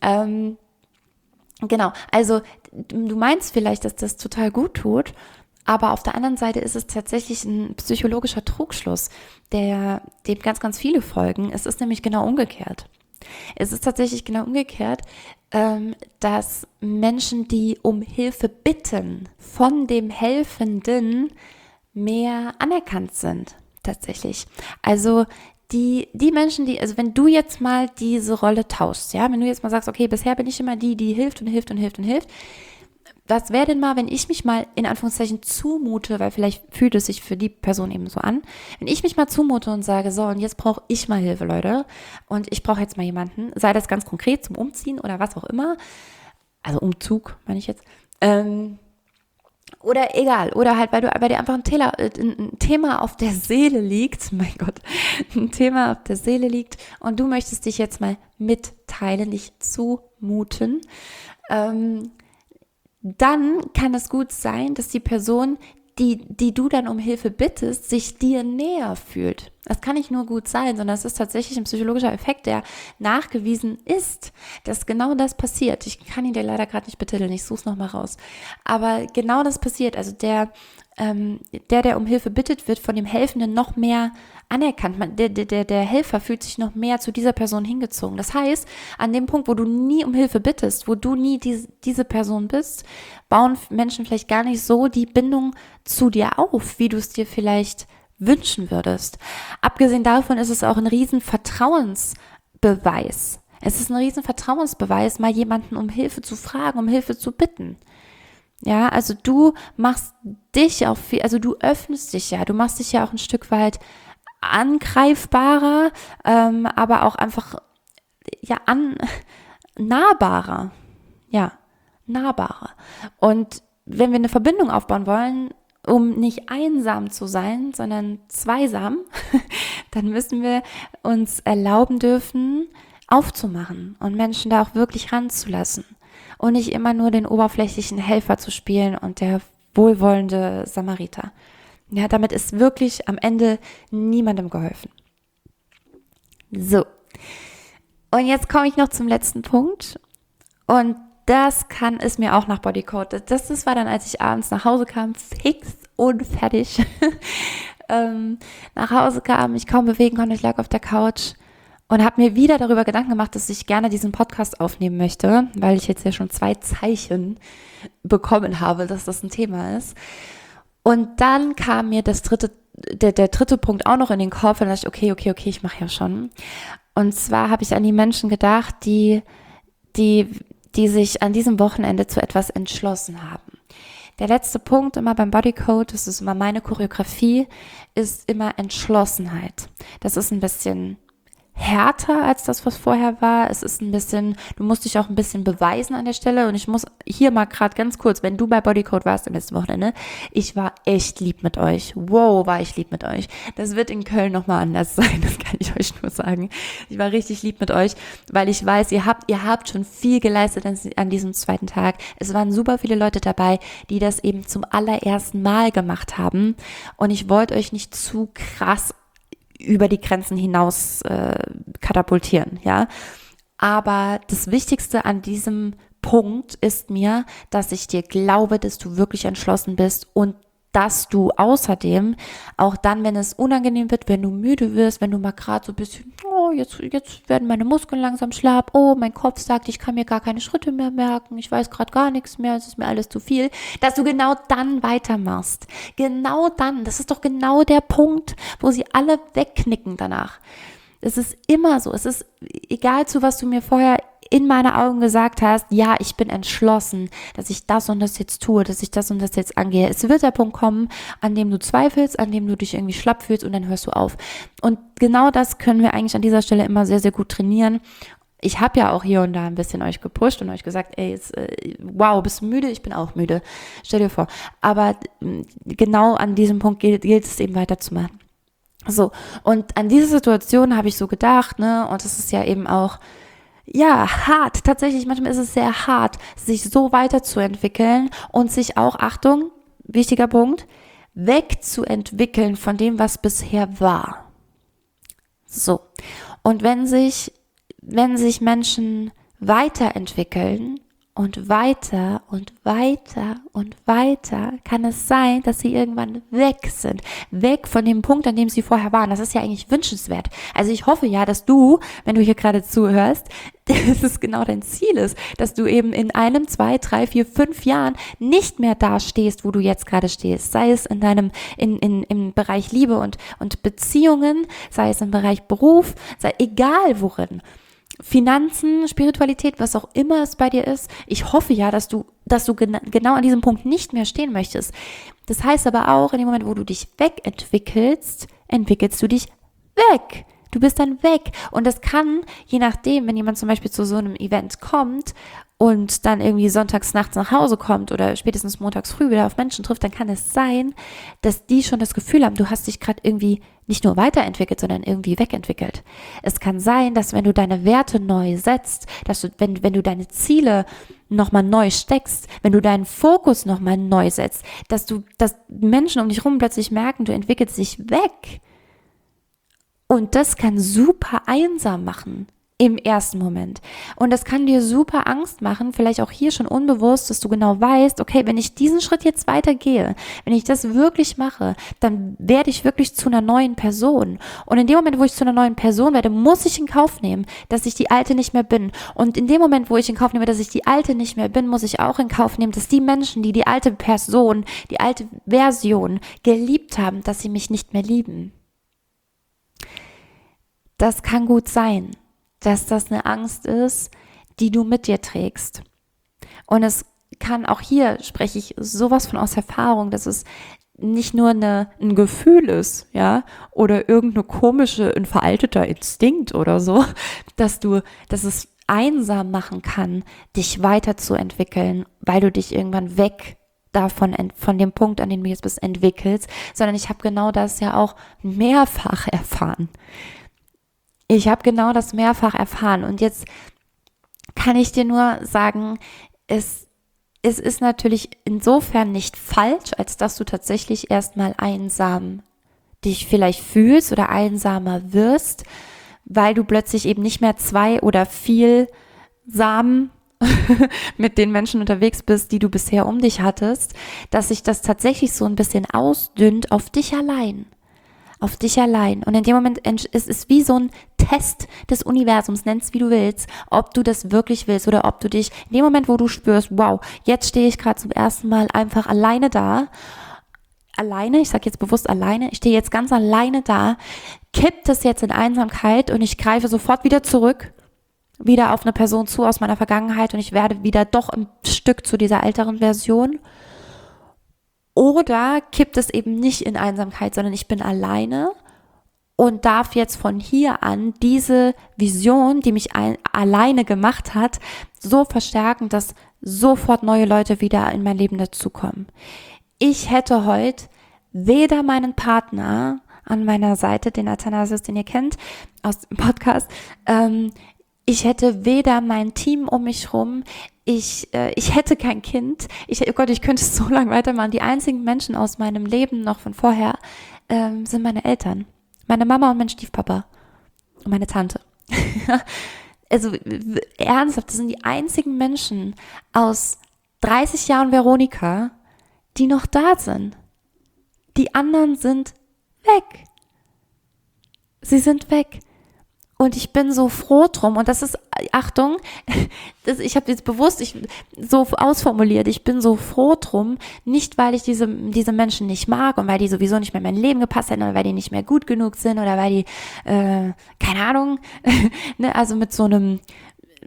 Genau, also du meinst vielleicht, dass das total gut tut, aber auf der anderen Seite ist es tatsächlich ein psychologischer Trugschluss, dem ganz, ganz viele folgen. Es ist nämlich genau umgekehrt. Es ist tatsächlich genau umgekehrt, dass Menschen, die um Hilfe bitten, von dem Helfenden mehr anerkannt sind, tatsächlich. Also die Menschen, also wenn du jetzt mal diese Rolle tauschst, ja, wenn du jetzt mal sagst, okay, bisher bin ich immer die hilft und hilft und hilft und hilft, was wäre denn mal, wenn ich mich mal in Anführungszeichen zumute, weil vielleicht fühlt es sich für die Person eben so an, wenn ich mich mal zumute und sage, so, und jetzt brauche ich mal Hilfe, Leute, und ich brauche jetzt mal jemanden, sei das ganz konkret zum Umziehen oder was auch immer, also Umzug, meine ich jetzt, oder egal, oder halt, weil bei dir einfach ein Thema auf der Seele liegt, mein Gott, ein Thema auf der Seele liegt und du möchtest dich jetzt mal mitteilen, dich zumuten, dann kann es gut sein, dass die Person, die du dann um Hilfe bittest, sich dir näher fühlt. Das kann nicht nur gut sein, sondern es ist tatsächlich ein psychologischer Effekt, der nachgewiesen ist, dass genau das passiert. Ich kann ihn dir leider gerade nicht betiteln, ich suche es nochmal raus. Aber genau das passiert. Also der um Hilfe bittet, wird von dem Helfenden noch mehr anerkannt. Der Helfer fühlt sich noch mehr zu dieser Person hingezogen. Das heißt, an dem Punkt, wo du nie um Hilfe bittest, wo du nie diese Person bist, bauen Menschen vielleicht gar nicht so die Bindung zu dir auf, wie du es dir vielleicht wünschen würdest. Abgesehen davon ist es auch ein riesen Vertrauensbeweis. Es ist ein riesen Vertrauensbeweis, mal jemanden um Hilfe zu fragen, um Hilfe zu bitten. Ja, also du machst dich auch viel, also du öffnest dich ja, du machst dich ja auch ein Stück weit angreifbarer, aber auch einfach ja nahbarer. Ja, nahbarer. Und wenn wir eine Verbindung aufbauen wollen, um nicht einsam zu sein, sondern zweisam, dann müssen wir uns erlauben dürfen, aufzumachen und Menschen da auch wirklich ranzulassen. Und nicht immer nur den oberflächlichen Helfer zu spielen und der wohlwollende Samariter. Ja, damit ist wirklich am Ende niemandem geholfen. So. Und jetzt komme ich noch zum letzten Punkt. Und das ist mir auch nach Bodycode. Das war dann, als ich abends nach Hause kam, fix und fertig. Nach Hause kam, ich kaum bewegen konnte, ich lag auf der Couch und habe mir wieder darüber Gedanken gemacht, dass ich gerne diesen Podcast aufnehmen möchte, weil ich jetzt ja schon 2 Zeichen bekommen habe, dass das ein Thema ist. Und dann kam mir der dritte Punkt auch noch in den Kopf und dachte ich, okay, ich mache ja schon. Und zwar habe ich an die Menschen gedacht, die sich an diesem Wochenende zu etwas entschlossen haben. Der letzte Punkt immer beim Bodycode, das ist immer meine Choreografie, ist immer Entschlossenheit. Das ist ein bisschen härter als das, was vorher war. Es ist ein bisschen, du musst dich auch ein bisschen beweisen an der Stelle und ich muss hier mal gerade ganz kurz, wenn du bei Bodycode warst am letzten Wochenende, ich war echt lieb mit euch. Wow, war ich lieb mit euch. Das wird in Köln nochmal anders sein, das kann ich euch nur sagen. Ich war richtig lieb mit euch, weil ich weiß, ihr habt schon viel geleistet an diesem 2. Tag. Es waren super viele Leute dabei, die das eben zum allerersten Mal gemacht haben und ich wollte euch nicht zu krass über die Grenzen hinaus katapultieren, ja. Aber das Wichtigste an diesem Punkt ist mir, dass ich dir glaube, dass du wirklich entschlossen bist und dass du außerdem auch dann, wenn es unangenehm wird, wenn du müde wirst, wenn du mal gerade so ein bisschen, oh, jetzt werden meine Muskeln langsam schlapp, oh, mein Kopf sagt, ich kann mir gar keine Schritte mehr merken, ich weiß gerade gar nichts mehr, es ist mir alles zu viel, dass du genau dann weitermachst. Genau dann, das ist doch genau der Punkt, wo sie alle wegknicken danach. Es ist immer so, es ist egal, zu was du mir vorher in meine Augen gesagt hast, ja, ich bin entschlossen, dass ich das und das jetzt tue, dass ich das und das jetzt angehe. Es wird der Punkt kommen, an dem du zweifelst, an dem du dich irgendwie schlapp fühlst und dann hörst du auf. Und genau das können wir eigentlich an dieser Stelle immer sehr, sehr gut trainieren. Ich habe ja auch hier und da ein bisschen euch gepusht und euch gesagt, ey, jetzt, wow, bist du müde? Ich bin auch müde. Stell dir vor. Aber genau an diesem Punkt gilt es eben weiterzumachen. So, und an diese Situation habe ich so gedacht, ne, und es ist ja eben auch, ja, hart. Tatsächlich, manchmal ist es sehr hart, sich so weiterzuentwickeln und sich auch, Achtung, wichtiger Punkt, wegzuentwickeln von dem, was bisher war. So. Und wenn sich Menschen weiterentwickeln und weiter und weiter und weiter, kann es sein, dass sie irgendwann weg sind. Weg von dem Punkt, an dem sie vorher waren. Das ist ja eigentlich wünschenswert. Also ich hoffe ja, dass du, wenn du hier gerade zuhörst, dass es genau dein Ziel ist, dass du eben in 1, 2, 3, 4, 5 Jahren nicht mehr da stehst, wo du jetzt gerade stehst. Sei es in deinem, im Bereich Liebe und Beziehungen, sei es im Bereich Beruf, sei egal worin. Finanzen, Spiritualität, was auch immer es bei dir ist. Ich hoffe ja, dass du genau an diesem Punkt nicht mehr stehen möchtest. Das heißt aber auch, in dem Moment, wo du dich wegentwickelst, entwickelst du dich weg. Du bist dann weg. Und das kann, je nachdem, wenn jemand zum Beispiel zu so einem Event kommt und dann irgendwie sonntags nachts nach Hause kommt oder spätestens montags früh wieder auf Menschen trifft, dann kann es sein, dass die schon das Gefühl haben, du hast dich gerade irgendwie nicht nur weiterentwickelt, sondern irgendwie wegentwickelt. Es kann sein, dass wenn du deine Werte neu setzt, dass du, wenn du deine Ziele nochmal neu steckst, wenn du deinen Fokus nochmal neu setzt, dass Menschen um dich rum plötzlich merken, du entwickelst dich weg. Und das kann super einsam machen im ersten Moment. Und das kann dir super Angst machen, vielleicht auch hier schon unbewusst, dass du genau weißt, okay, wenn ich diesen Schritt jetzt weitergehe, wenn ich das wirklich mache, dann werde ich wirklich zu einer neuen Person. Und in dem Moment, wo ich zu einer neuen Person werde, muss ich in Kauf nehmen, dass ich die alte nicht mehr bin. Und in dem Moment, wo ich in Kauf nehme, dass ich die alte nicht mehr bin, muss ich auch in Kauf nehmen, dass die Menschen, die die alte Person, die alte Version geliebt haben, dass sie mich nicht mehr lieben. Das kann gut sein, dass das eine Angst ist, die du mit dir trägst. Und es kann auch hier, spreche ich sowas von aus Erfahrung, dass es nicht nur ein Gefühl ist, ja, oder irgendeine komische, ein veralteter Instinkt oder so, dass es einsam machen kann, dich weiterzuentwickeln, weil du dich irgendwann weg davon, von dem Punkt, an dem du jetzt bist, entwickelst, sondern ich habe genau das ja auch mehrfach erfahren. Ich habe genau das mehrfach erfahren und jetzt kann ich dir nur sagen, es ist natürlich insofern nicht falsch, als dass du tatsächlich erstmal einsam dich vielleicht fühlst oder einsamer wirst, weil du plötzlich eben nicht mehr 2 oder viel Samen mit den Menschen unterwegs bist, die du bisher um dich hattest, dass sich das tatsächlich so ein bisschen ausdünnt auf dich allein. Auf dich allein. Und in dem Moment ist es wie so ein Test des Universums, nenn's wie du willst, ob du das wirklich willst oder ob du dich in dem Moment, wo du spürst, wow, jetzt stehe ich gerade zum ersten Mal einfach alleine da, ich sage jetzt bewusst alleine, ich stehe jetzt ganz alleine da, kippt es jetzt in Einsamkeit und ich greife sofort wieder zurück, wieder auf eine Person zu aus meiner Vergangenheit und ich werde wieder doch ein Stück zu dieser älteren Version. Oder kippt es eben nicht in Einsamkeit, sondern ich bin alleine und darf jetzt von hier an diese Vision, die mich alleine gemacht hat, so verstärken, dass sofort neue Leute wieder in mein Leben dazukommen. Ich hätte heute weder meinen Partner an meiner Seite, den Athanasius, den ihr kennt, aus dem Podcast, ich hätte weder mein Team um mich rum, ich hätte kein Kind. Oh Gott, ich könnte es so lange weitermachen. Die einzigen Menschen aus meinem Leben noch von vorher sind meine Eltern. Meine Mama und mein Stiefpapa. Und meine Tante. Also ernsthaft, das sind die einzigen Menschen aus 30 Jahren Veronika, die noch da sind. Die anderen sind weg. Sie sind weg. Und ich bin so froh drum. Und das ist, Achtung, ich habe jetzt bewusst so ausformuliert, ich bin so froh drum, nicht weil ich diese Menschen nicht mag und weil die sowieso nicht mehr in mein Leben gepasst hätten oder weil die nicht mehr gut genug sind oder weil die, keine Ahnung, ne, also mit so einem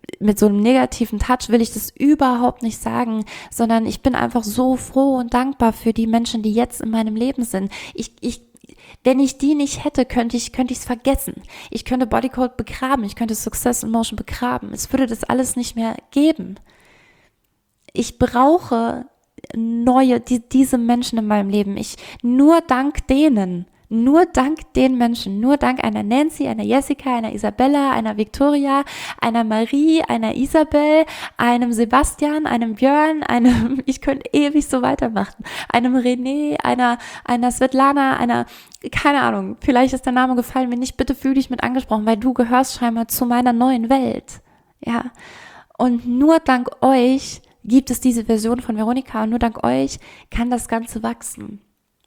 mit so einem negativen Touch will ich das überhaupt nicht sagen, sondern ich bin einfach so froh und dankbar für die Menschen, die jetzt in meinem Leben sind. Wenn ich die nicht hätte, könnte ich es vergessen. Ich könnte Bodycode begraben, ich könnte Success in Motion begraben. Es würde das alles nicht mehr geben. Ich brauche diese Menschen in meinem Leben. Nur dank denen, nur dank den Menschen, nur dank einer Nancy, einer Jessica, einer Isabella, einer Victoria, einer Marie, einer Isabel, einem Sebastian, einem Björn, ich könnte ewig so weitermachen, einem René, einer Svetlana, keine Ahnung, vielleicht ist der Name gefallen, wenn nicht, bitte fühl dich mit angesprochen, weil du gehörst scheinbar zu meiner neuen Welt. Ja. Und nur dank euch gibt es diese Version von Veronika und nur dank euch kann das Ganze wachsen.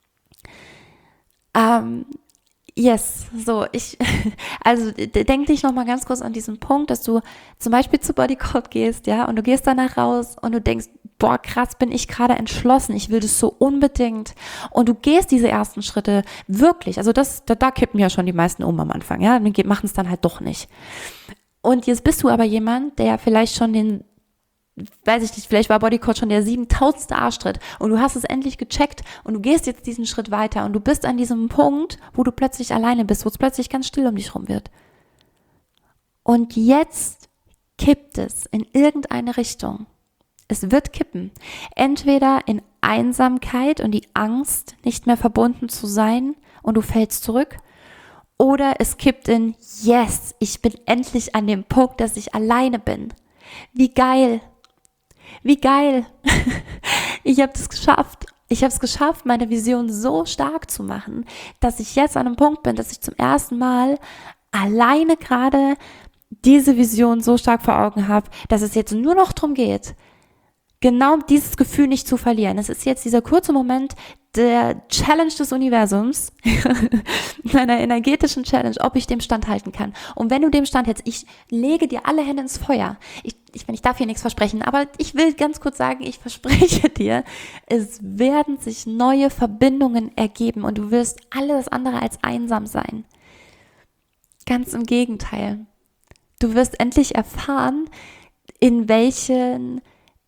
Yes, so, also denk dich nochmal ganz kurz an diesen Punkt, dass du zum Beispiel zu Bodycode gehst, ja, und du gehst danach raus und du denkst, boah, krass, bin ich gerade entschlossen, ich will das so unbedingt. Und du gehst diese ersten Schritte wirklich, also da kippen ja schon die meisten am Anfang, ja, machen es dann halt doch nicht. Und jetzt bist du aber jemand, der vielleicht schon weiß ich nicht, vielleicht war Bodycode schon der 7.000. Arschtritt und du hast es endlich gecheckt und du gehst jetzt diesen Schritt weiter und du bist an diesem Punkt, wo du plötzlich alleine bist, wo es plötzlich ganz still um dich rum wird. Und jetzt kippt es in irgendeine Richtung. Es wird kippen. Entweder in Einsamkeit und die Angst, nicht mehr verbunden zu sein und du fällst zurück, oder es kippt in, yes, ich bin endlich an dem Punkt, dass ich alleine bin. Wie geil. Wie geil. Ich habe das geschafft. Ich habe es geschafft, meine Vision so stark zu machen, dass ich jetzt an einem Punkt bin, dass ich zum ersten Mal alleine gerade diese Vision so stark vor Augen habe, dass es jetzt nur noch darum geht, genau dieses Gefühl nicht zu verlieren. Es ist jetzt dieser kurze Moment der Challenge des Universums, einer energetischen Challenge, ob ich dem standhalten kann. Und wenn du dem standhältst, ich lege dir alle Hände ins Feuer. Ich darf hier nichts versprechen, aber ich will ganz kurz sagen, ich verspreche dir, es werden sich neue Verbindungen ergeben und du wirst alles andere als einsam sein. Ganz im Gegenteil. Du wirst endlich erfahren, in welche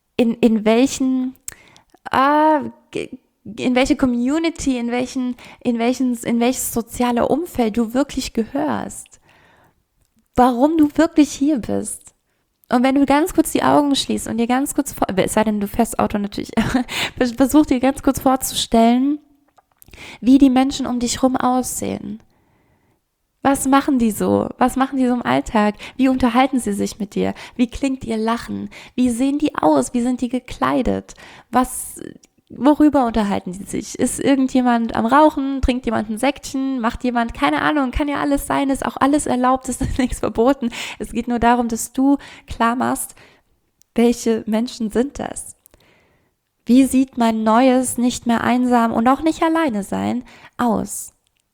Community, in welches soziale Umfeld du wirklich gehörst. Warum du wirklich hier bist. Und wenn du ganz kurz die Augen schließt und dir ganz kurz es sei denn, du fährst Auto natürlich, versuch dir ganz kurz vorzustellen, wie die Menschen um dich rum aussehen. Was machen die so? Was machen die so im Alltag? Wie unterhalten sie sich mit dir? Wie klingt ihr Lachen? Wie sehen die aus? Wie sind die gekleidet? Worüber unterhalten die sich? Ist irgendjemand am Rauchen? Trinkt jemand ein Säckchen? Macht jemand, keine Ahnung, kann ja alles sein, ist auch alles erlaubt, ist nichts verboten. Es geht nur darum, dass du klar machst, welche Menschen sind das? Wie sieht mein neues, nicht mehr einsam und auch nicht alleine sein aus?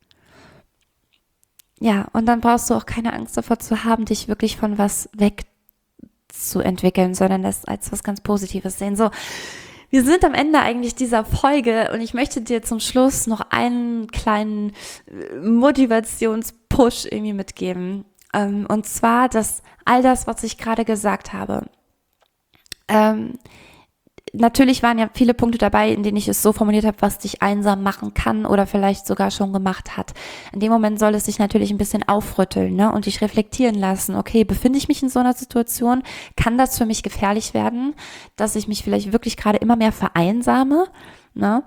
Ja, und dann brauchst du auch keine Angst davor zu haben, dich wirklich von was wegzuentwickeln, sondern das als was ganz Positives sehen. So, wir sind am Ende eigentlich dieser Folge und ich möchte dir zum Schluss noch einen kleinen Motivationspush irgendwie mitgeben. Und zwar, dass all das, was ich gerade gesagt habe, natürlich waren ja viele Punkte dabei, in denen ich es so formuliert habe, was dich einsam machen kann oder vielleicht sogar schon gemacht hat. In dem Moment soll es dich natürlich ein bisschen aufrütteln, ne, und dich reflektieren lassen. Okay, befinde ich mich in so einer Situation? Kann das für mich gefährlich werden, dass ich mich vielleicht wirklich gerade immer mehr vereinsame? Ne?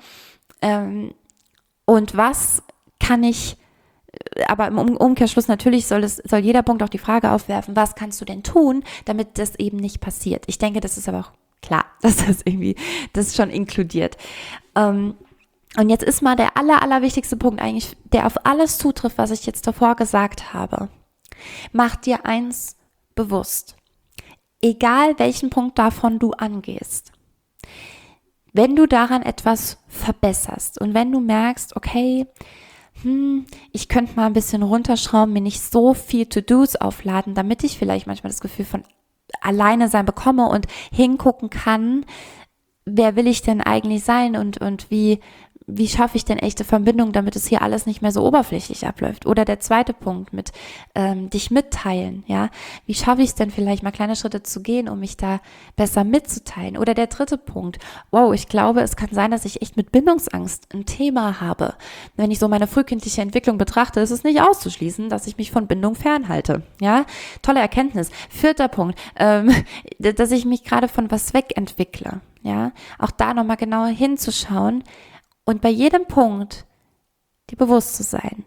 Und was kann ich, aber im Umkehrschluss natürlich soll jeder Punkt auch die Frage aufwerfen, was kannst du denn tun, damit das eben nicht passiert? Ich denke, das ist aber auch klar, dass das ist schon inkludiert. Und jetzt ist mal der allerwichtigste Punkt eigentlich, der auf alles zutrifft, was ich jetzt davor gesagt habe. Mach dir eins bewusst. Egal welchen Punkt davon du angehst. Wenn du daran etwas verbesserst und wenn du merkst, okay, ich könnte mal ein bisschen runterschrauben, mir nicht so viel To-Dos aufladen, damit ich vielleicht manchmal das Gefühl von alleine sein bekomme und hingucken kann, wer will ich denn eigentlich sein und wie wie schaffe ich denn echte Verbindung, damit es hier alles nicht mehr so oberflächlich abläuft? Oder der zweite Punkt mit dich mitteilen, ja? Wie schaffe ich es denn vielleicht mal kleine Schritte zu gehen, um mich da besser mitzuteilen? Oder der dritte Punkt, wow, ich glaube, es kann sein, dass ich echt mit Bindungsangst ein Thema habe. Wenn ich so meine frühkindliche Entwicklung betrachte, ist es nicht auszuschließen, dass ich mich von Bindung fernhalte, ja? Tolle Erkenntnis. Vierter Punkt, dass ich mich gerade von was wegentwickle, ja? Auch da nochmal genauer hinzuschauen, und bei jedem Punkt dir bewusst zu sein,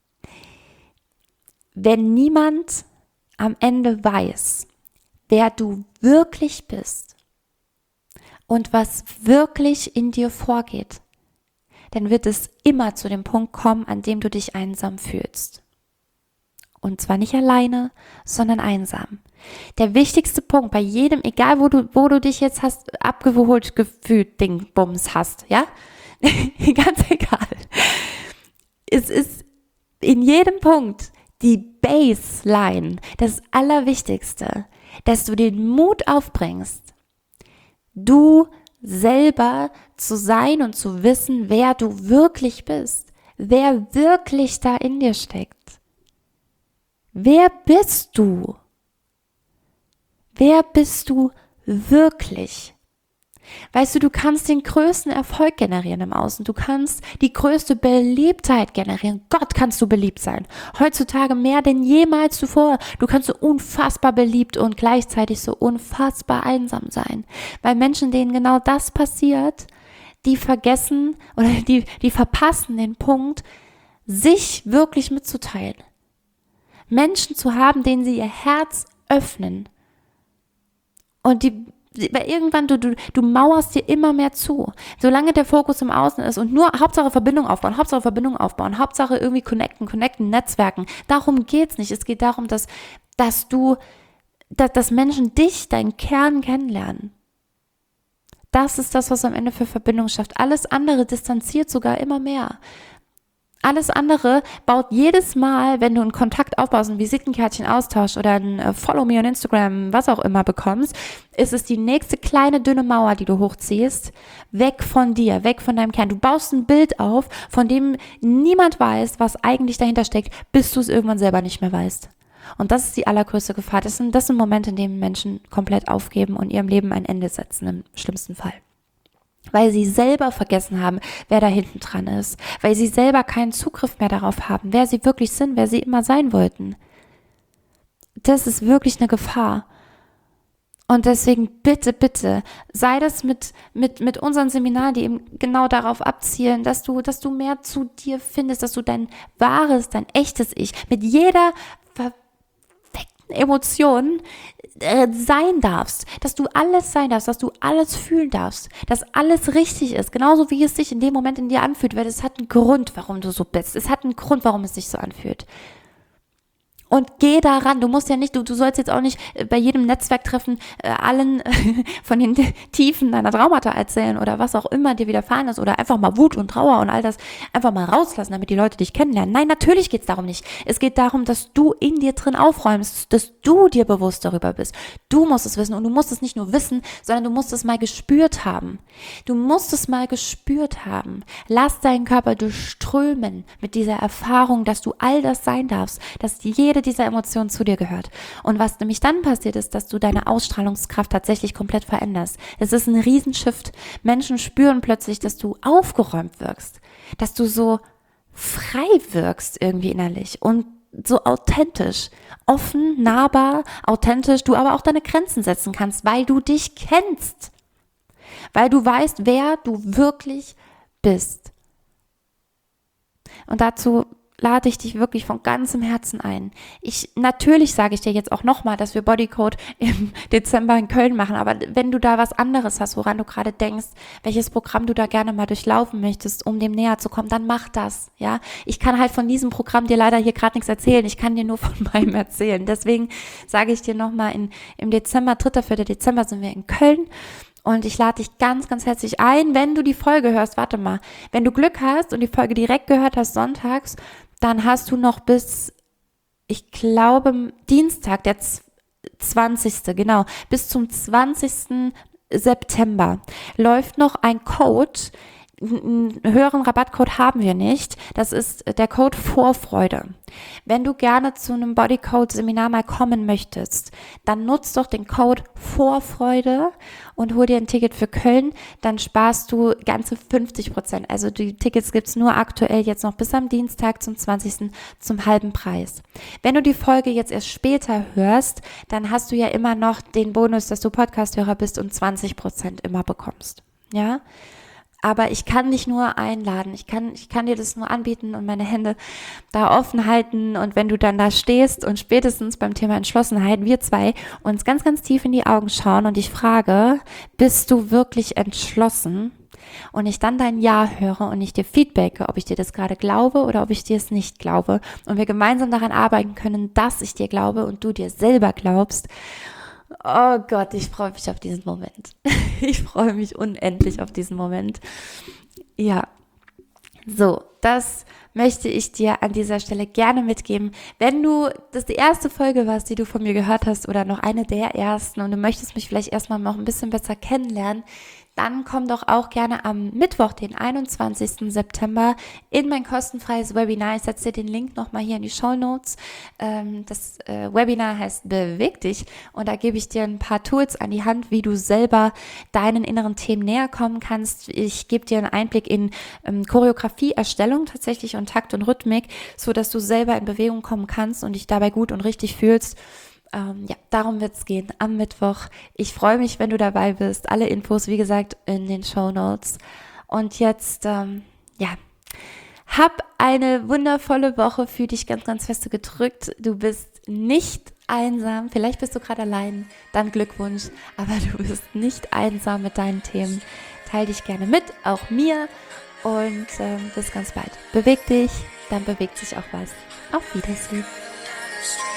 wenn niemand am Ende weiß, wer du wirklich bist und was wirklich in dir vorgeht, dann wird es immer zu dem Punkt kommen, an dem du dich einsam fühlst. Und zwar nicht alleine, sondern einsam. Der wichtigste Punkt bei jedem, egal wo du dich jetzt hast, abgeholt gefühlt, Bums hast, ja? Ganz egal. Es ist in jedem Punkt die Baseline, das Allerwichtigste, dass du den Mut aufbringst, du selber zu sein und zu wissen, wer du wirklich bist, wer wirklich da in dir steckt. Wer bist du? Wer bist du wirklich? Weißt du, du kannst den größten Erfolg generieren im Außen. Du kannst die größte Beliebtheit generieren. Gott, kannst du beliebt sein. Heutzutage mehr denn jemals zuvor. Du kannst so unfassbar beliebt und gleichzeitig so unfassbar einsam sein. Weil Menschen, denen genau das passiert, die vergessen oder die verpassen den Punkt, sich wirklich mitzuteilen. Menschen zu haben, denen sie ihr Herz öffnen. Und weil irgendwann, du mauerst dir immer mehr zu. Solange der Fokus im Außen ist und nur Hauptsache Verbindung aufbauen, Hauptsache irgendwie connecten, netzwerken. Darum geht's nicht. Es geht darum, dass Menschen dich, deinen Kern kennenlernen. Das ist das, was am Ende für Verbindung schafft. Alles andere distanziert sogar immer mehr. Alles andere baut jedes Mal, wenn du einen Kontakt aufbaust, ein Visitenkärtchen austauschst oder ein Follow me on Instagram, was auch immer bekommst, ist es die nächste kleine dünne Mauer, die du hochziehst, weg von dir, weg von deinem Kern. Du baust ein Bild auf, von dem niemand weiß, was eigentlich dahinter steckt, bis du es irgendwann selber nicht mehr weißt. Und das ist die allergrößte Gefahr. Das sind Momente, in denen Menschen komplett aufgeben und ihrem Leben ein Ende setzen, im schlimmsten Fall. Weil sie selber vergessen haben, wer da hinten dran ist. Weil sie selber keinen Zugriff mehr darauf haben, wer sie wirklich sind, wer sie immer sein wollten. Das ist wirklich eine Gefahr. Und deswegen bitte, bitte, sei das mit unseren Seminaren, die eben genau darauf abzielen, dass du mehr zu dir findest, dass du dein wahres, dein echtes Ich mit jeder Emotionen sein darfst, dass du alles sein darfst, dass du alles fühlen darfst, dass alles richtig ist, genauso wie es sich in dem Moment in dir anfühlt, weil es hat einen Grund, warum du so bist, es hat einen Grund, warum es sich so anfühlt. Und geh daran, du musst ja nicht, du sollst jetzt auch nicht bei jedem Netzwerktreffen allen von den Tiefen deiner Traumata erzählen oder was auch immer dir widerfahren ist oder einfach mal Wut und Trauer und all das einfach mal rauslassen, damit die Leute dich kennenlernen. Nein, natürlich geht's darum nicht. Es geht darum, dass du in dir drin aufräumst, dass du dir bewusst darüber bist. Du musst es wissen und du musst es nicht nur wissen, sondern du musst es mal gespürt haben. Du musst es mal gespürt haben. Lass deinen Körper durchströmen mit dieser Erfahrung, dass du all das sein darfst, dass jede dieser Emotionen zu dir gehört. Und was nämlich dann passiert ist, dass du deine Ausstrahlungskraft tatsächlich komplett veränderst. Es ist ein Riesenshift. Menschen spüren plötzlich, dass du aufgeräumt wirkst, dass du so frei wirkst irgendwie innerlich und so authentisch, offen, nahbar, authentisch, du aber auch deine Grenzen setzen kannst, weil du dich kennst, weil du weißt, wer du wirklich bist. Und dazu lade ich dich wirklich von ganzem Herzen ein. Natürlich sage ich dir jetzt auch nochmal, dass wir Bodycode im Dezember in Köln machen, aber wenn du da was anderes hast, woran du gerade denkst, welches Programm du da gerne mal durchlaufen möchtest, um dem näher zu kommen, dann mach das, ja. Ich kann halt von diesem Programm dir leider hier gerade nichts erzählen, ich kann dir nur von meinem erzählen. Deswegen sage ich dir nochmal, im Dezember, 3., 4. Dezember sind wir in Köln. Und ich lade dich ganz, ganz herzlich ein, wenn du die Folge hörst, warte mal, wenn du Glück hast und die Folge direkt gehört hast sonntags, dann hast du noch bis, ich glaube, Dienstag, der 20. Genau, bis zum 20. September läuft noch ein Code, einen höheren Rabattcode haben wir nicht. Das ist der Code Vorfreude. Wenn du gerne zu einem Bodycode-Seminar mal kommen möchtest, dann nutzt doch den Code Vorfreude und hol dir ein Ticket für Köln. Dann sparst du ganze 50%. Also die Tickets gibt's nur aktuell jetzt noch bis am Dienstag zum 20. zum halben Preis. Wenn du die Folge jetzt erst später hörst, dann hast du ja immer noch den Bonus, dass du Podcast-Hörer bist und 20% immer bekommst. Ja? Aber ich kann dich nur einladen. Ich kann dir das nur anbieten und meine Hände da offen halten. Und wenn du dann da stehst und spätestens beim Thema Entschlossenheit, wir zwei uns ganz, ganz tief in die Augen schauen und ich frage, bist du wirklich entschlossen? Und ich dann dein Ja höre und ich dir feedbacke, ob ich dir das gerade glaube oder ob ich dir es nicht glaube. Und wir gemeinsam daran arbeiten können, dass ich dir glaube und du dir selber glaubst. Oh Gott, ich freue mich auf diesen Moment. Ich freue mich unendlich auf diesen Moment. Ja, so, das möchte ich dir an dieser Stelle gerne mitgeben. Wenn du das die erste Folge warst, die du von mir gehört hast oder noch eine der ersten und du möchtest mich vielleicht erstmal noch ein bisschen besser kennenlernen, dann komm doch auch gerne am Mittwoch, den 21. September, in mein kostenfreies Webinar. Ich setze dir den Link nochmal hier in die Shownotes. Das Webinar heißt Beweg dich und da gebe ich dir ein paar Tools an die Hand, wie du selber deinen inneren Themen näher kommen kannst. Ich gebe dir einen Einblick in Choreografieerstellung tatsächlich und Takt und Rhythmik, so dass du selber in Bewegung kommen kannst und dich dabei gut und richtig fühlst. Ja, darum wird es gehen am Mittwoch. Ich freue mich, wenn du dabei bist. Alle Infos, wie gesagt, in den Shownotes. Und jetzt, hab eine wundervolle Woche. Fühl dich ganz, ganz feste gedrückt. Du bist nicht einsam. Vielleicht bist du gerade allein. Dann Glückwunsch. Aber du bist nicht einsam mit deinen Themen. Teil dich gerne mit, auch mir. Und bis ganz bald. Beweg dich, dann bewegt sich auch was. Auf Wiedersehen.